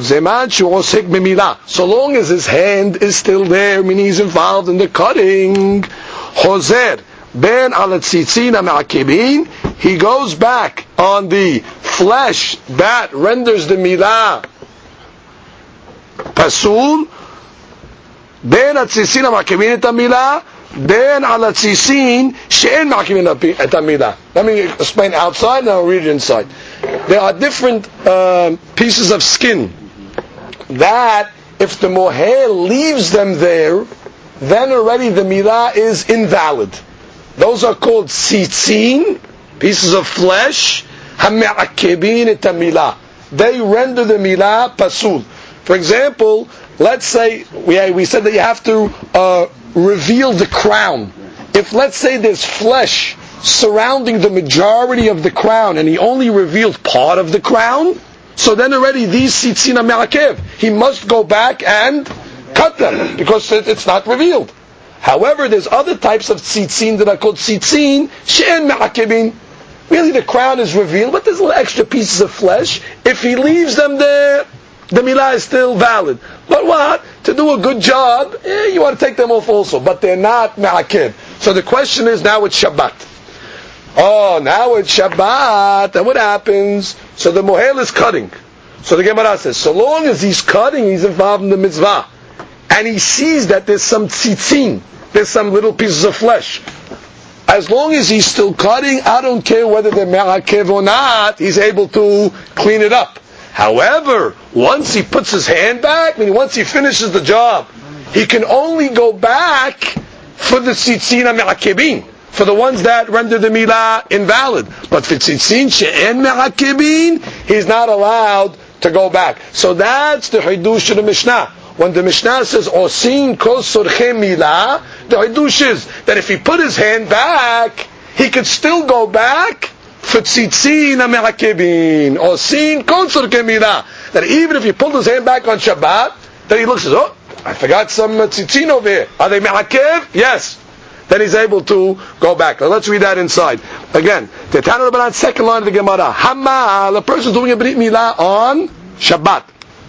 so long as his hand is still there, meaning he's involved in the cutting, Hoser, Ben al tzitzin ha'me'akibin, he goes back on the flesh that renders the Milah Pasul, Ben התסיסין המעכבים את המילה, Ben על התסיסין שאין מעכבים את המילה. Let me explain outside and I'll read it inside. There are different pieces of skin that if the moher leaves them there, then already the milah is invalid. Those are called tzitzin, pieces of flesh, hame'akebin et milah. They render the milah pasul. For example, let's say we said that you have to reveal the crown. If let's say there's flesh surrounding the majority of the crown and he only revealed part of the crown, so then already these tzitzin are me'akev. He must go back and cut them because it's not revealed. However, there's other types of tzitzin that are called tzitzin she'en me'akebin. Really the crown is revealed, but there's little extra pieces of flesh. If he leaves them there, the milah is still valid. But what? To do a good job, you want to take them off also. But they're not me'akev. So the question is now it's Shabbat. Oh, now it's Shabbat. And what happens? So the mohel is cutting. So the Gemara says, so long as he's cutting, he's involved in the mitzvah. And he sees that there's some tzitzin, there's some little pieces of flesh. As long as he's still cutting, I don't care whether they're me'akev or not, he's able to clean it up. However, once he puts his hand back, meaning once he finishes the job, he can only go back for the tzitzin me'akebin, for the ones that render the milah invalid. But for tzitzin she'en me'akebin, he's not allowed to go back. So that's the hidush of the Mishnah. When the Mishnah says osin kol sorche milah, the hidush is that if he put his hand back, he could still go back for tzitzin me'akebin, osin kol sorche milah. That even if he pulled his hand back on Shabbat, then he looks and says, oh, I forgot some tzitzin over here. Are they me'akev? Yes. Then he's able to go back. Now let's read that inside. Again, the Tanu Rabbanan, second line of the Gemara. Hamal, a person doing a Brit Milah on Shabbat.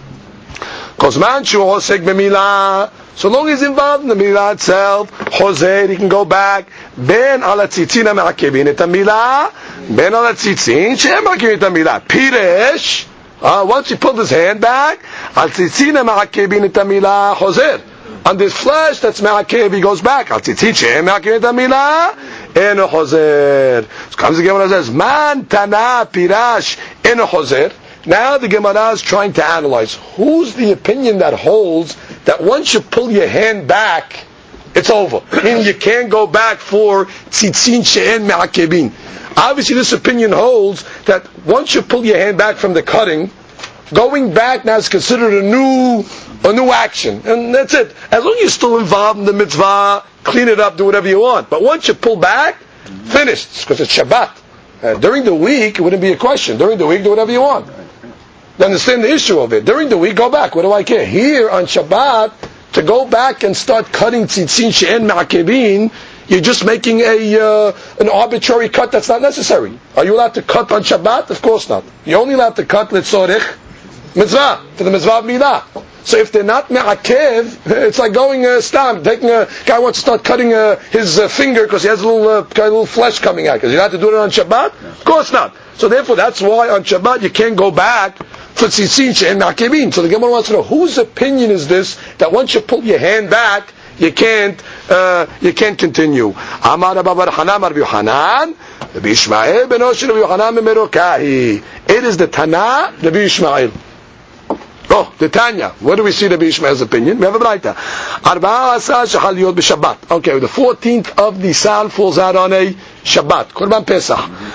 Kozman shu osek b'milah. So long as he's involved in the milah itself, Hoser, he can go back. Ben ala tzitzin me'akebin et milah, ben ala tzitzin she'en me'akebin et milah. Piresh, once he pulled his hand back, al tzitzin me'akebin et milah, Hoser. On this flesh that's me'akev, he goes back. Al tzitzin she'en me'akebin et milah, en Hoser. So comes the Gemara says, man tana pirash en Hoser. Now the Gemara is trying to analyze who's the opinion that holds that once you pull your hand back, it's over. Meaning you can't go back for tzitzin she'en me'akebin. Obviously this opinion holds that once you pull your hand back from the cutting, going back now is considered a new action. And that's it. As long as you're still involved in the mitzvah, clean it up, do whatever you want. But once you pull back, finished. Because it's Shabbat. During the week, it wouldn't be a question. During the week, do whatever you want. You understand the issue of it. During the week, go back. What do I care? Here on Shabbat, to go back and start cutting tzitzin she'en me'akebin, you're just making an arbitrary cut that's not necessary. Are you allowed to cut on Shabbat? Of course not. You're only allowed to cut litzorich mitzvah, for the mitzvah of milah. So if they're not me'akev, it's like going stam. Taking a guy wants to start cutting his finger because he has a little flesh coming out. Because you have to do it on Shabbat? Of course not. So therefore, that's why on Shabbat you can't go back for tzitzin she'en me'akebin. So the Gemara wants to know whose opinion is this that once you pull your hand back, you can't continue. Amar Rabbi Hanan Rabbi Yochanan, Rabbi Ishmael ben Oshel Rabbi Yochanan Merokahi. It is the Tana Rabbi Ishmael. Oh, the Tanya. Where do we see Rabbi Ishmael's opinion? We have a braita. Arba'a Asar shechal yod b'Shabbat. Okay, the 14th of Nisan falls out on a Shabbat. Korban Pesach.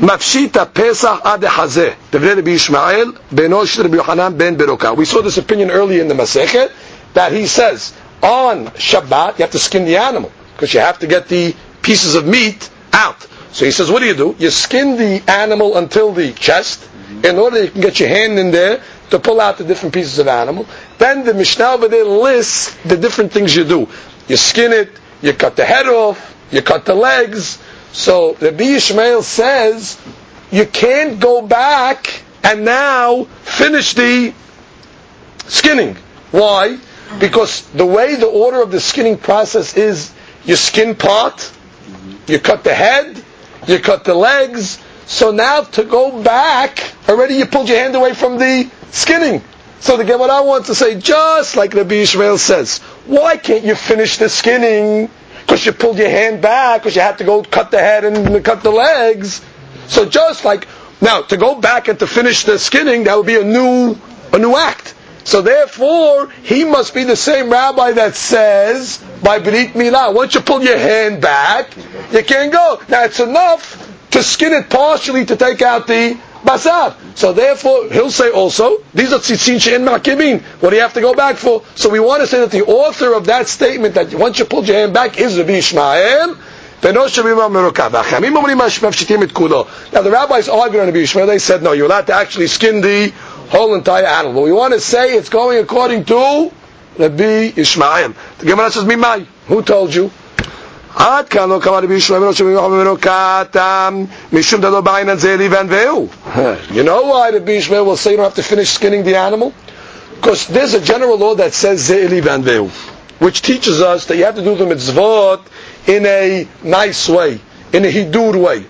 Mafshita Pesach ad hazeh. Devnei Rabbi Yishmael beno shel Rabbi Yochanan ben Beroka. We saw this opinion earlier in the Masechet that he says on Shabbat you have to skin the animal because you have to get the pieces of meat out. So he says, what do? You skin the animal until the chest in order that you can get your hand in there to pull out the different pieces of animal. Then the Mishnah over there lists the different things you do. You skin it, you cut the head off, you cut the legs. So Rabbi Yishmael says you can't go back and now finish the skinning. Why? Because the way the order of the skinning process is, you skin part, you cut the head, you cut the legs. So now to go back, already you pulled your hand away from the skinning. So the Gemara wants to say, just like Rabbi Yishmael says, why can't you finish the skinning? Because you pulled your hand back, because you had to go cut the head and cut the legs. So just like, now to go back and to finish the skinning, that would be a new act. So therefore, he must be the same rabbi that says, by Brit Milah, once you pull your hand back, you can't go. Now it's enough to skin it partially to take out the basar. So therefore, he'll say also, these are tzitzin she'en ma'akibin. What do you have to go back for? So we want to say that the author of that statement, that once you pull your hand back, is Rabbi Yishmael. Now the rabbis argued on Rabbi Yishmael. They said, no, you're allowed to actually skin the whole entire animal. But we want to say it's going according to Rabbi Yishmael. The Gemara says, Mimai. Who told you? You know why Rabbi Yishmael will say you don't have to finish skinning the animal? Because there's a general law that says Ze'eli van Ve'u, which teaches us that you have to do the mitzvot in a nice way, in a hidur way,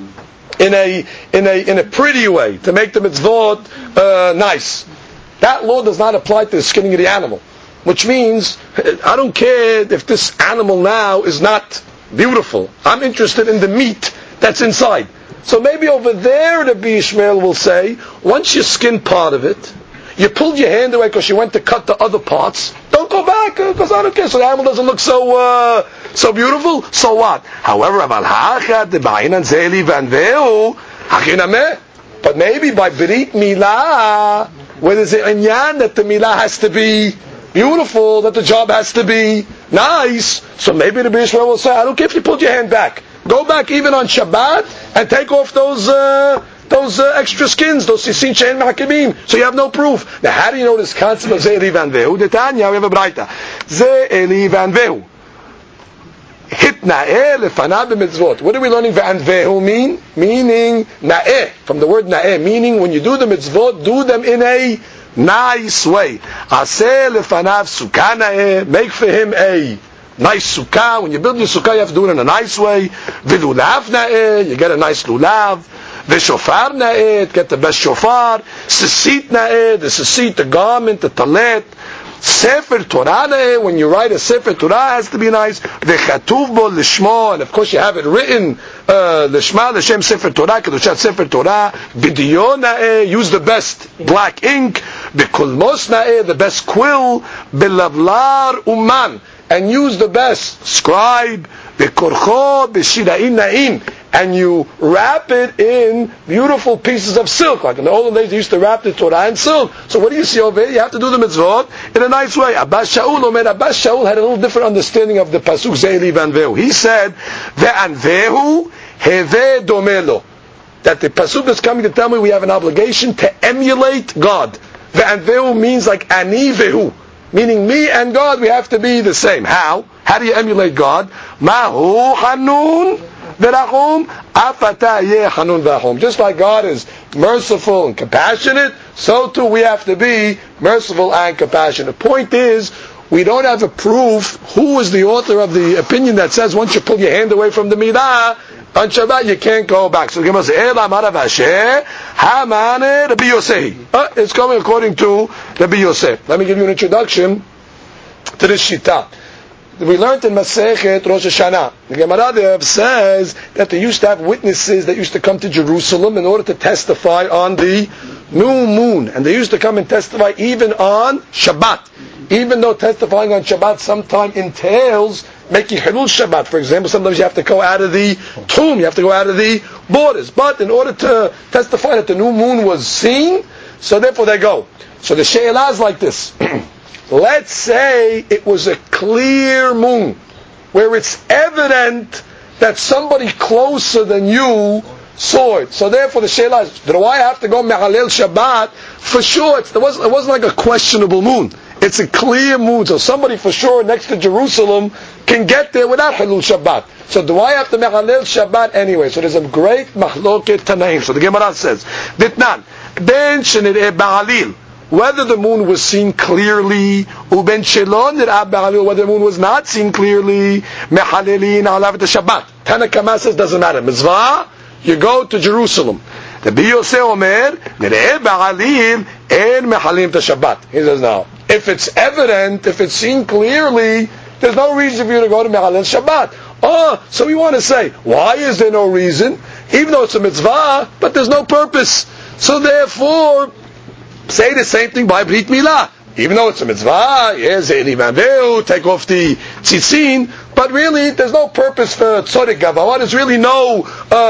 in a pretty way, to make the mitzvot nice. That law does not apply to the skinning of the animal. Which means, I don't care if this animal now is not beautiful. I'm interested in the meat that's inside. So maybe over there Rabbi Yishmael will say, once you skin part of it, you pulled your hand away because you went to cut the other parts, don't go back because I don't care. So the animal doesn't look so beautiful. So what? However, but maybe by Brit Milah, where there's an inyan that the Milah has to be beautiful, that the job has to be nice, so maybe the Yishmael will say, I don't care if you put your hand back. Go back even on Shabbat and take off those extra skins, those sisin she'en ma'akibim. So you have no proof. Now how do you know this concept of Ze'eli van Ve'u? The Tanya, we have a braita. Ze'eli van Ve'u. Hitna'eh lefanav b'mitzvot. What are we learning van Ve'u mean? Meaning na'eh, from the word na'eh, meaning when you do the mitzvot, do them in a nice way. Aseh lefanav sukkah na'eh, make for him a nice sukkah. When you build your sukkah, you have to do it in a nice way. V'lulav na'eh, you get a nice lulav. V'shofar na'eh, get the best shofar. Sisit na'eh, the sisit, the garment, the talet. Sefer Torah na'eh, when you write a Sefer Torah, has to be nice. V'chatuv bo lishmo, and of course you have it written lishma, l'shem Sefer Torah, kedushat Sefer Torah. B'diyon na'eh, use the best black ink. B'kulmos na'eh, the best quill. B'lavlar uman, and use the best scribe. B'korcho b'shira'in na'im, and you wrap it in beautiful pieces of silk. Like in the olden days, they used to wrap the Torah in silk. So what do you see over here? You have to do the mitzvot in a nice way. Abbas Shaul had a little different understanding of the pasuk Ze'eli van Ve'u. He said, Ve'an Ve'u heve domelo, that the pasuk is coming to tell me we have an obligation to emulate God. Ve'an Ve'u means like ani ve'u, meaning me and God, we have to be the same. How? How do you emulate God? Mahu hanun v'rachum, afata yeh hanun v'rachum. Just like God is merciful and compassionate, so too we have to be merciful and compassionate. The point is, we don't have a proof who is the author of the opinion that says once you pull your hand away from the midah on Shabbat you can't go back. So the Gemara says, Rabbi Yosef. It's coming according to Rabbi Yosef. Let me give you an introduction to this shita. We learned in Masechet Rosh Hashanah. The Gemara there says that they used to have witnesses that used to come to Jerusalem in order to testify on the new moon. And they used to come and testify even on Shabbat. Even though testifying on Shabbat sometimes entails making Hilul Shabbat, for example, sometimes you have to go out of the tomb, you have to go out of the borders. But in order to testify that the new moon was seen, so therefore they go. So the She'elah is like this. Let's say it was a clear moon, where it's evident that somebody closer than you saw it. So therefore the She'elah is, do I have to go Mehalel Shabbat? For sure, it wasn't like a questionable moon. It's a clear moon, so somebody for sure next to Jerusalem can get there without Hilul Shabbat. So do I have to Mehalel Shabbat anyway? So there's a great Mahloket Tanaim. So the Gemara says, Ditnan, Ben Shenireh Ba'alil, whether the moon was seen clearly, uben shelon whether the moon was not seen clearly, mehalelin alav the Shabbat. Tana Kama says doesn't matter. Mitzvah, you go to Jerusalem. The Biyoseh Omer, nireh ba'alil en mehalim the Shabbat. He says now, if it's evident, if it's seen clearly, there's no reason for you to go to mehalel Shabbat. Oh, so we want to say, why is there no reason? Even though it's a mitzvah, but there's no purpose. So therefore, say the same thing by Brit Milah. Even though it's a mitzvah, yes, take off the tzitzin, but really there's no purpose for tzodik gavah. There's really no,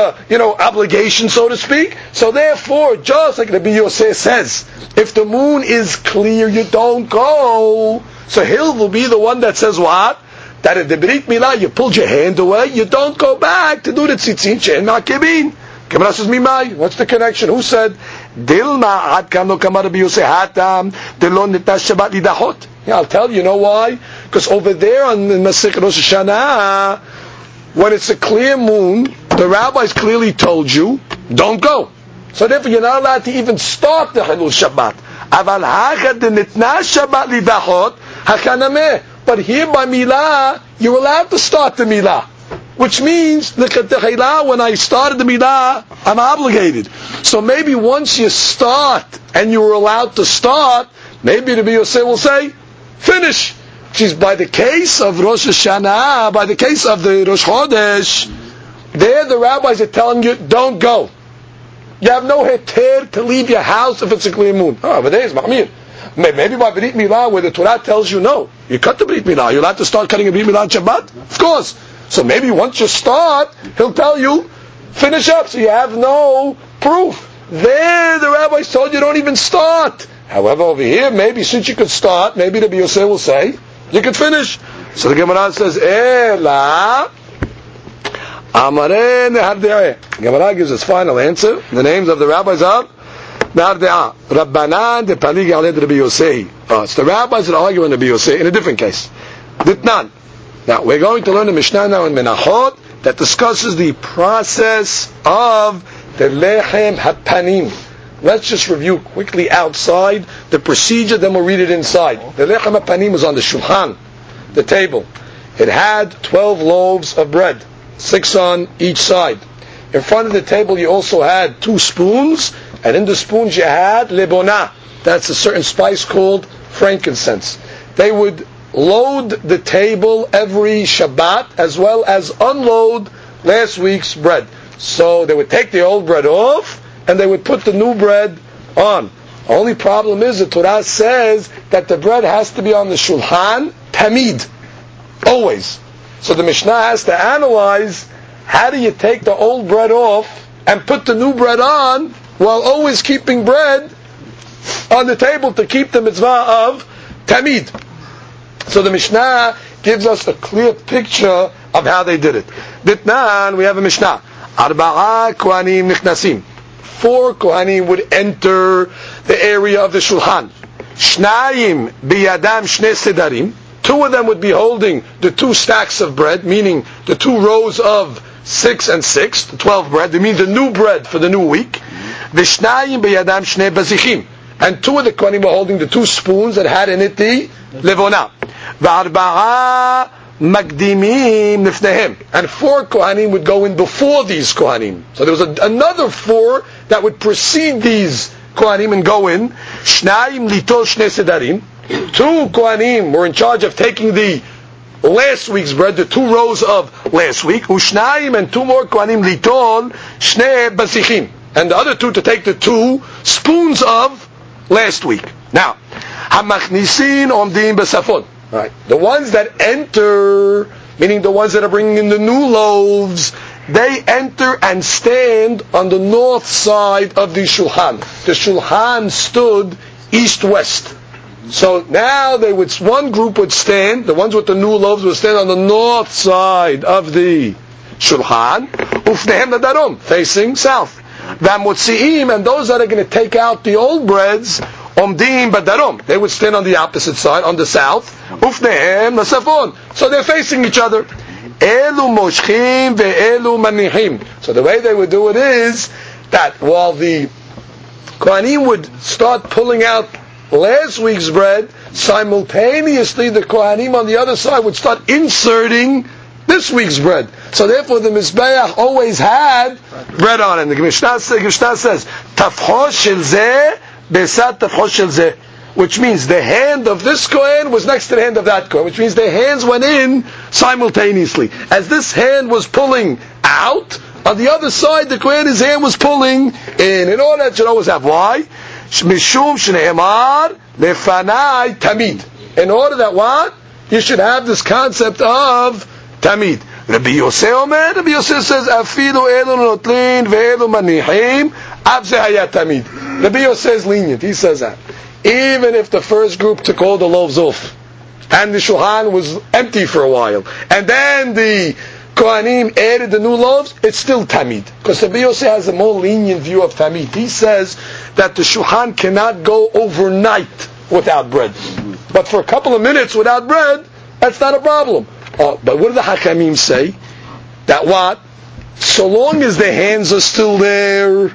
obligation, so to speak. So therefore, just like the Biyoseh says, if the moon is clear, you don't go. So Hill will be the one that says what? That if the Brit Milah, you pulled your hand away, you don't go back to do the tzitzin she'en ma'akibin. Gemara says, Mimai, what's the connection? Who said, Dilma ad kam no kamar Biyoseh hatam delon nitash Shabbat lidahot? Yeah, I'll tell you, know why? Because over there on the Masechet Rosh Hashanah, when it's a clear moon, the rabbis clearly told you, don't go. So therefore you're not allowed to even start the Hilul Shabbat. Aval hachad nitna Shabbat lidahot hakanameh. But here by Milah, you're allowed to start the Milah. Which means, when I started the Milah, I'm obligated. So maybe once you start, and you were allowed to start, maybe the Biyoseh will say, finish. Which is by the case of Rosh Hashanah, by the case of the Rosh Chodesh, there the rabbis are telling you, don't go. You have no heter to leave your house if it's a clear moon. Oh, but there is Mahmir. Maybe by Brit Milah, where the Torah tells you no. You cut the Brit Milah. You're allowed to start cutting a Brit Milah on Shabbat? Of course. So maybe once you start, he'll tell you, finish up. So you have no proof. There, the rabbis told you don't even start. However, over here, maybe since you could start, maybe the Biyoseh will say, you could finish. So the Gemara says, Ela Amare Nehardeh. Gemara gives its final answer. The names of the rabbis are Nehardeh. Rabbanan de Palig Aled Rabbi Yosei. It's the rabbis that argue in the Biyoseh in a different case. Ditnan. Now, we're going to learn a Mishnah now in Menachot that discusses the process of the Lechem HaPanim. Let's just review quickly outside the procedure, then we'll read it inside. The Lechem HaPanim was on the Shulchan, the table. It had 12 loaves of bread, 6 on each side. In front of the table you also had 2 spoons, and in the spoons you had lebonah. That's a certain spice called frankincense. They would load the table every Shabbat as well as unload last week's bread. So they would take the old bread off and they would put the new bread on. Only problem is the Torah says that the bread has to be on the Shulchan Tamid, always. So the Mishnah has to analyze how do you take the old bread off and put the new bread on while always keeping bread on the table to keep the mitzvah of Tamid. So the Mishnah gives us a clear picture of how they did it. Ditnan, we have a Mishnah. Arba'a Kohanim Nichnasim. 4 Kohanim would enter the area of the Shulchan. Shnayim biyadam shne sedarim. 2 of them would be holding the 2 stacks of bread, meaning the 2 rows of 6 and 6, the 12 bread. They mean the new bread for the new week. Vishnayim biyadam shne bazichim. And 2 of the Kohanim were holding the 2 spoons that had in it the levona. V'arba'a magdimim nifnehem. And 4 Kohanim would go in before these Kohanim. So there was another 4 that would precede these Kohanim and go in. Shnayim litol shne sedarim. 2 Kohanim were in charge of taking the last week's bread, the 2 rows of last week. Ushnayim, and 2 more Kohanim litol shne basichim. And the other 2 to take the 2 spoons of last week. Now, hamachnisin omdim besafon. Right. The ones that enter meaning the ones that are bringing in the new loaves, they enter and stand on the north side of the shulchan. The shulchan stood east-west. So now one group would stand, the ones with the new loaves would stand on the north side of the shulchan, ufnehem ladarom, facing south. V'amotziim, and those that are going to take out the old breads, omdim badarom, they would stand on the opposite side, on the south, ufnehem lasafon. So they're facing each other. Elu moshchim ve'elu manihim. So the way they would do it is that while the Kohanim would start pulling out last week's bread, simultaneously the Kohanim on the other side would start inserting this week's bread. So therefore the Mizbeach always had bread on it. The Mishnah says, Tafchosh shel zeh besat tafchosh shel zeh, which means the hand of this Kohen was next to the hand of that Kohen, which means their hands went in simultaneously. As this hand was pulling out, on the other side the Kohen, his hand was pulling in order that should always have. Why? Mishum shne'emar lefanai tamid. In order that what? You should have this concept of tamid. Rabbi Yosef says, afilu elu notlin ve'elu manihim, av ze hayat tamid. Rabbi Yosef is lenient. He says that even if the first group took all the loaves off, and the shulchan was empty for a while, and then the Kohanim added the new loaves, it's still tamid. Because Rabbi Yosef has a more lenient view of tamid. He says that the shulchan cannot go overnight without bread. But for a couple of minutes without bread, that's not a problem. But what do the Hakamim say? That what? So long as the hands are still there,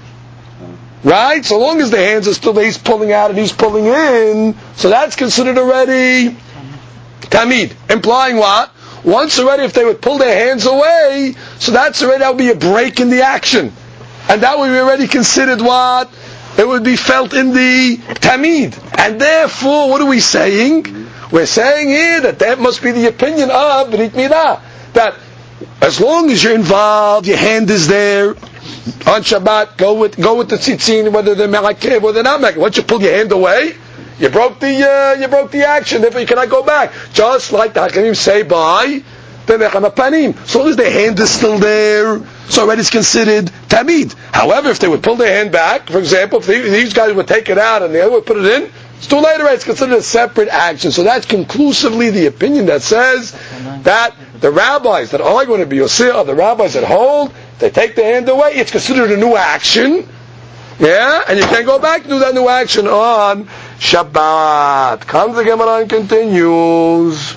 right? So long as the hands are still there, he's pulling out and he's pulling in, so that's considered already tamid. Implying what? Once already, if they would pull their hands away, so that would be a break in the action. And that would be already considered what? It would be felt in the tamid. And therefore, what are we saying? We're saying here that must be the opinion of Brit Milah. That as long as you're involved, your hand is there, on Shabbat, go with the tzitzin, whether they're me'akev or they're not me'akev. Once you pull your hand away, you broke the action, therefore you cannot go back. Just like the Hakamim say by the Nechem HaPanim. So long as the hand is still there, so already it's considered tamid. However, if they would pull their hand back, for example, if these guys would take it out and the other would put it in, it's too late already, it's considered a separate action. So that's conclusively the opinion that says that the rabbis that are going to be Yosef are the rabbis that hold, they take the hand away, it's considered a new action, yeah, and you can go back to do that new action on Shabbat. Comes the Gemara and continues.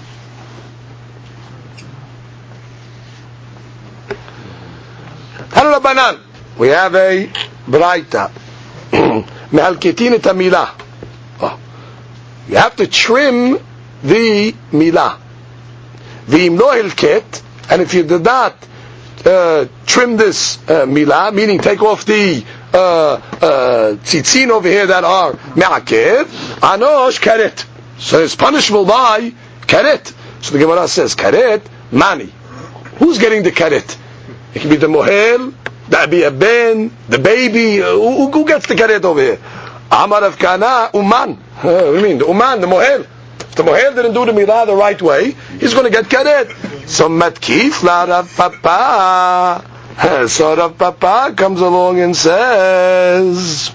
Halabanan. We have a braita. Mehalketin et hamilah. You have to trim the milah. V'im lo hilket, and if you did not trim this milah, meaning take off the tzitzin over here that are me'akev, anosh karet. So it's punishable by karet. So the Gemara says, karet, mani. Who's getting the karet? It can be the mohel, that be a ben, the baby. Who gets the karet over here? Amar of Kana, uman. What do you mean? The uman, the mohel. If the mohel didn't do the milah the right way, he's going to get karet. So matkif la Rav Papa. So Rav Papa comes along and says,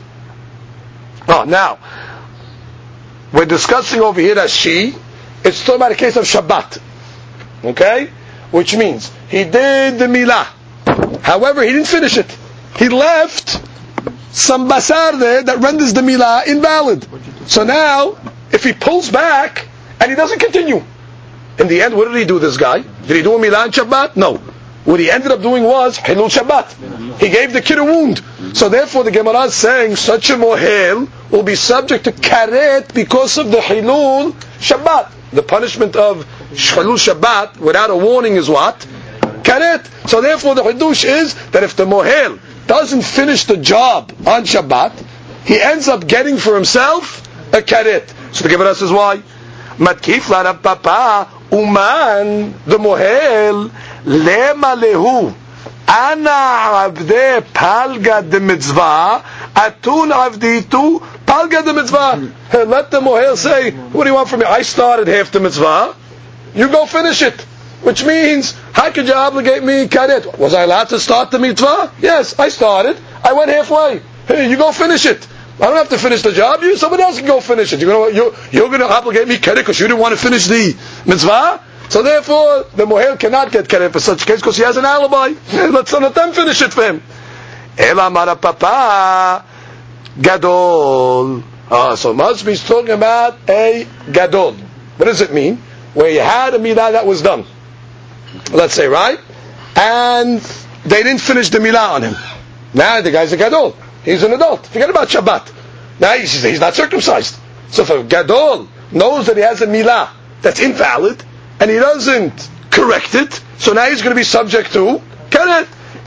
now, we're discussing over here that it's talking about a case of Shabbat. Okay? Which means, he did the milah. However, he didn't finish it. He left some basar there that renders the milah invalid. So now, if he pulls back, and he doesn't continue, in the end, what did he do, this guy? Did he do a milah on Shabbat? No. What he ended up doing was Hilul Shabbat. He gave the kid a wound. So therefore the Gemara is saying such a mohel will be subject to karet because of the Hilul Shabbat. The punishment of Hilul Shabbat without a warning is what? Karet. So therefore the Hidush is that if the mohel doesn't finish the job on Shabbat, he ends up getting for himself a karet. So the Gemara says why? Matkif la Rav Papa uman the mohel lema lehu ana avde palga de mitzvah atun avditu palga de mitzvah. Let the mohel say, what do you want from me? I started half the mitzvah, you go finish it. Which means, how could you obligate me karet? Was I allowed to start the mitzvah? Yes, I started. I went halfway. Hey, you go finish it. I don't have to finish the job. Somebody else can go finish it. You're going to obligate me karet because you didn't want to finish the mitzvah? So therefore, the mohel cannot get karet for such a case because he has an alibi. Let's let them finish it for him. Ela mara papa gadol. So must be talking about a gadol. What does it mean? Where you had a milah that was done. Let's say, right? And they didn't finish the milah on him. Now the guy's a gadol. He's an adult. Forget about Shabbat. Now he's not circumcised. So if a gadol knows that he has a milah that's invalid, and he doesn't correct it, so now he's going to be subject to karet.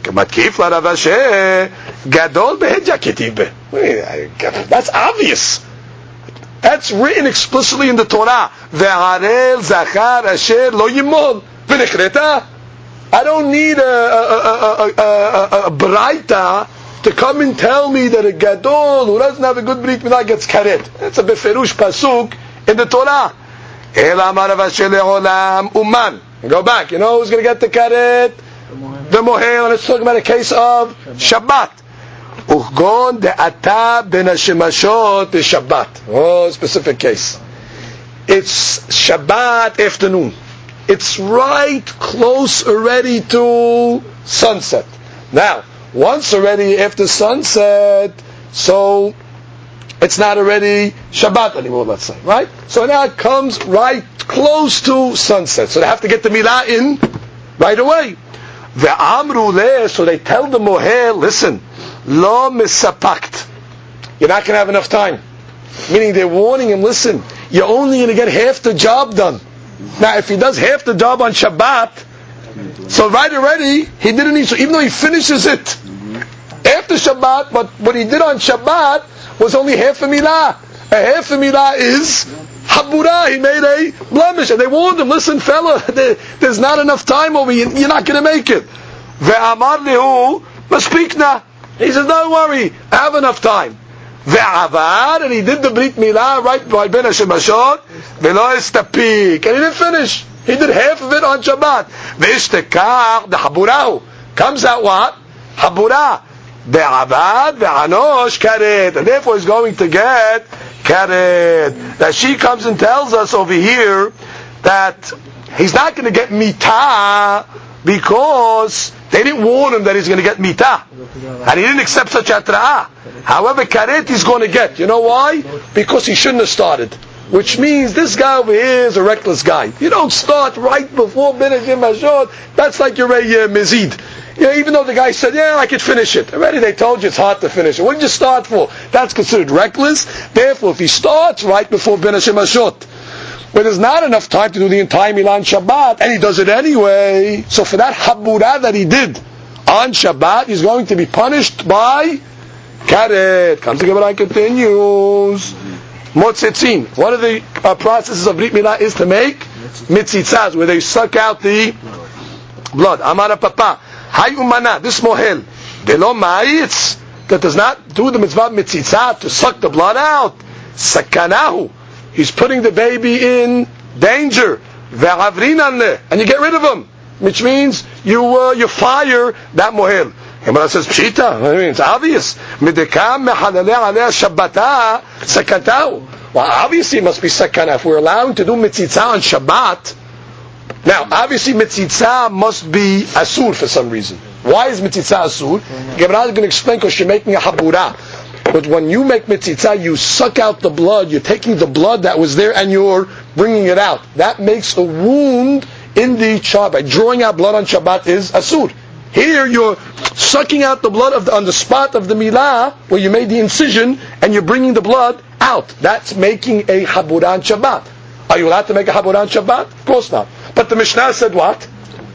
That's obvious. That's written explicitly in the Torah. I don't need a braita to come and tell me that a gadol who doesn't have a good brit milah gets karet. That's a beferush pasuk in the Torah. Go back. You know who's going to get the karet? The mohel. And it's talking about a case of Shabbat. Uchgon de'ata ben hashemashot the Shabbat. Oh, specific case. It's Shabbat afternoon. It's right close already to sunset. Now, once already after sunset, so it's not already Shabbat anymore, let's say, right? So now it comes right close to sunset. So they have to get the milah in right away. Ve'amru leh, so they tell the mohel, listen, lo misapakt. You're not going to have enough time. Meaning they're warning him, listen, you're only going to get half the job done. Now if he does half the job on Shabbat, so right already, he didn't need, so even though he finishes it after Shabbat, but what he did on Shabbat was only half a milah. A half a milah is habura. He made a blemish, and they warned him, listen fella, there's not enough time over you, you're not going to make it. Ve'amar lehu maspikna. He says, don't worry, I have enough time. Ve'avar, and he did the brit milah right by ben hashemashot, ve'lo estapik, and he didn't finish. He did half of it on Shabbat. Ve'ishtekach, the haburahu. Comes out what? Habura. Ve'avad, ve'anosh, karet. And therefore he's going to get karet. That she comes and tells us over here that he's not going to get mitah because they didn't warn him that he's going to get mitah. And he didn't accept such atra'ah. However, karet he's going to get. You know why? Because he shouldn't have started. Which means this guy over here is a reckless guy. You don't start right before Ben Hashemashot. That's like you're a mezid. Yeah, even though the guy said, yeah, I could finish it. Already they told you it's hard to finish it. What did you start for? That's considered reckless. Therefore, if he starts right before Ben Hashemashot, where there's not enough time to do the entire Milah on Shabbat, and he does it anyway, so for that habura that he did on Shabbat, he's going to be punished by karet. Comes the Gemara and continues. Motzitzin. One of the processes of Brit Milah is to make mitzitzas, where they suck out the blood. Amara Papa. Hay umana. This mohel. Delo ma'itz. That does not do the mitzvah mitzitzah to suck the blood out. Sakanahu. He's putting the baby in danger. Ve'avrinan. And you get rid of him. Which means you fire that mohel. Gemara says, Pshita, I mean, it's obvious. Midekam mehalaleh aleh shabbata sakatahu. Well, obviously it must be sakana. If we're allowed to do mitzitzah on Shabbat, now, obviously mitzitzah must be asur for some reason. Why is mitzitzah asur? Gemara is going to explain because you're making a habura. But when you make mitzitzah, you suck out the blood, you're taking the blood that was there and you're bringing it out. That makes a wound in the child. By drawing out blood on Shabbat is asur. Here you're sucking out the blood on the spot of the milah where you made the incision and you're bringing the blood out. That's making a habura on Shabbat. Are you allowed to make a habura on Shabbat? Of course not. But the Mishnah said what?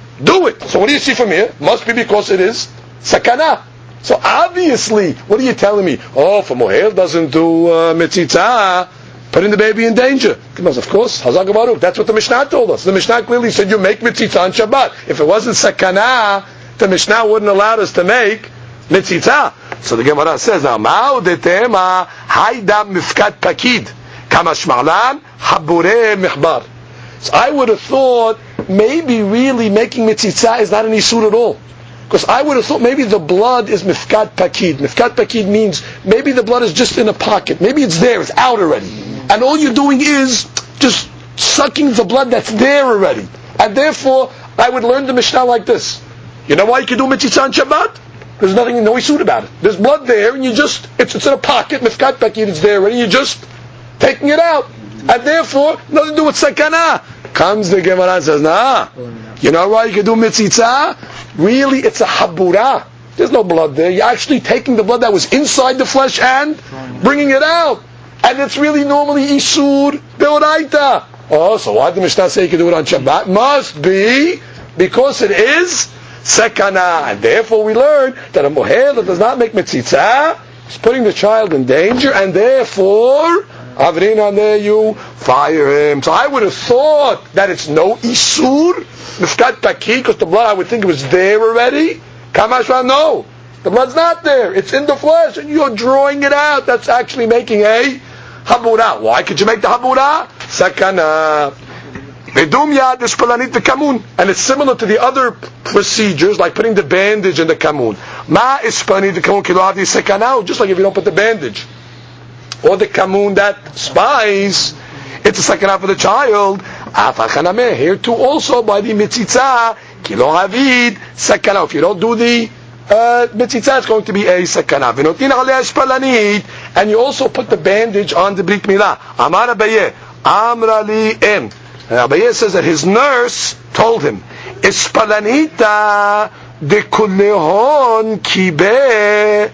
Do it. So what do you see from here? Must be because it is sakana. So obviously, what are you telling me? Oh, if a mohel doesn't do mitzitzah, putting the baby in danger. Of course, Hazak Baruch. That's what the Mishnah told us. The Mishnah clearly said you make mitzitzah on Shabbat. If it wasn't sakana, the Mishnah wouldn't allow us to make mitzitzah. So the Gemara says, "Ma'u detema haydam mifkat pakid kamashmalan habure mihbar." So I would have thought maybe really making mitzitza is not an isur at all. Because I would have thought maybe the blood is mifkat pakid. Mifkat pakid means maybe the blood is just in a pocket. Maybe it's there, it's out already. And all you're doing is just sucking the blood that's there already. And therefore, I would learn the Mishnah like this. You know why you can do mitzitza on Shabbat? There's nothing, no isur about it. There's blood there, and you just, it's in a pocket, mifkat pakid, it's there already, you're just taking it out. And therefore, nothing to do with sakana. Comes the Gemara and says, nah, you know why you can do mitzitza? Really, it's a habura. There's no blood there. You're actually taking the blood that was inside the flesh and bringing it out. And it's really normally isur beoraita. Oh, so why did the Mishnah say you can do it on Shabbat? Must be because it is sekana. And therefore we learn that a moher that does not make mitzitza is putting the child in danger, and therefore Avrina, there you fire him. So I would have thought that it's no isur, mifkat pakid, because the blood, I would think it was there already. Kamashma, no. The blood's not there. It's in the flesh, and you're drawing it out. That's actually making a habura. Why could you make the habura? Sakana. And it's similar to the other procedures, like putting the bandage in the kamun. Ma ispani the kamun kilo adi sakana, just like if you don't put the bandage or the kamun that spies, it's a sakana for the child. Here too also by the mitzitza, kilo havid, sakana. If you don't do the mitzitza, it's going to be a sakana. And you also put the bandage on the brit milah. Amar Abaye, Amra li em. Abaye says that his nurse told him, Ispalanita de kulehon kibe,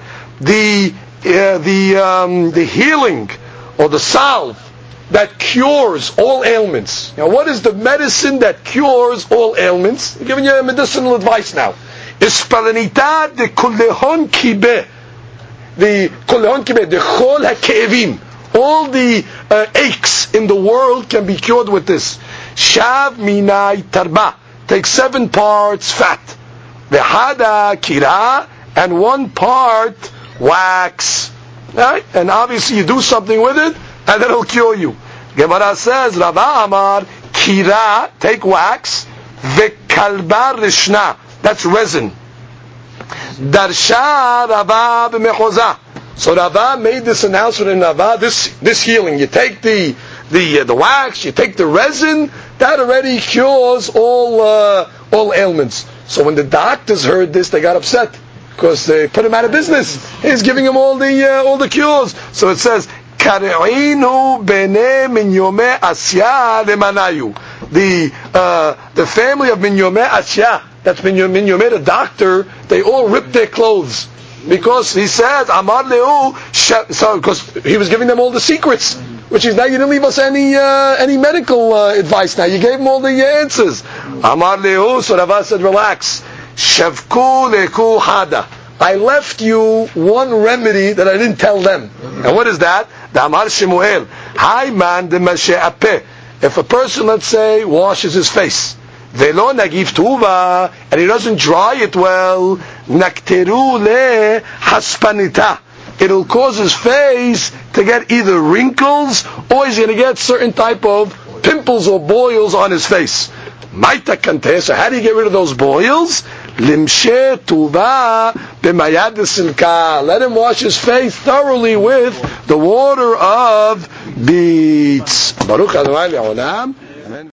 the healing or the salve that cures all ailments. Now, what is the medicine that cures all ailments? I'm giving you medicinal advice now. Ispalanita de kulehon kibe, the kulehon kibe, the chol hakeevim. All the aches in the world can be cured with this. Shav minai tarba. Take 7 parts fat. V'hada kira, and 1 part wax. Right? And obviously you do something with it, and then it'll cure you. Gemara says, Rava Amar, kira, take wax, v'kalba rishna, that's resin. Darsha Rava b'mechoza. So Rava made this announcement in Rava, this healing. You take the wax, you take the resin, that already cures all ailments. So when the doctors heard this, they got upset because they put him out of business. He's giving him all the cures. So it says, Kareinu bene min yomeh asya lemanayu. The family of min yomeh asya, that's min yomeh the doctor, they all ripped their clothes. Because he said, Amar Leu, so because he was giving them all the secrets, which is now you didn't leave us any medical advice. Now you gave them all the answers. Amar Leu, so Rava said, relax. Shavku leku hada. I left you one remedy that I didn't tell them. And what is that? The Amar Shemuel. Hai man de mashe'apeh. If a person, let's say, washes his face, Velo nagiv tuva, and he doesn't dry it well, nakteru le haspanita. It'll cause his face to get either wrinkles or he's going to get certain type of pimples or boils on his face. Maita kante. So how do you get rid of those boils? Limshe tuva b'mayad silka. Let him wash his face thoroughly with the water of beets. Baruch Adonai le'olam.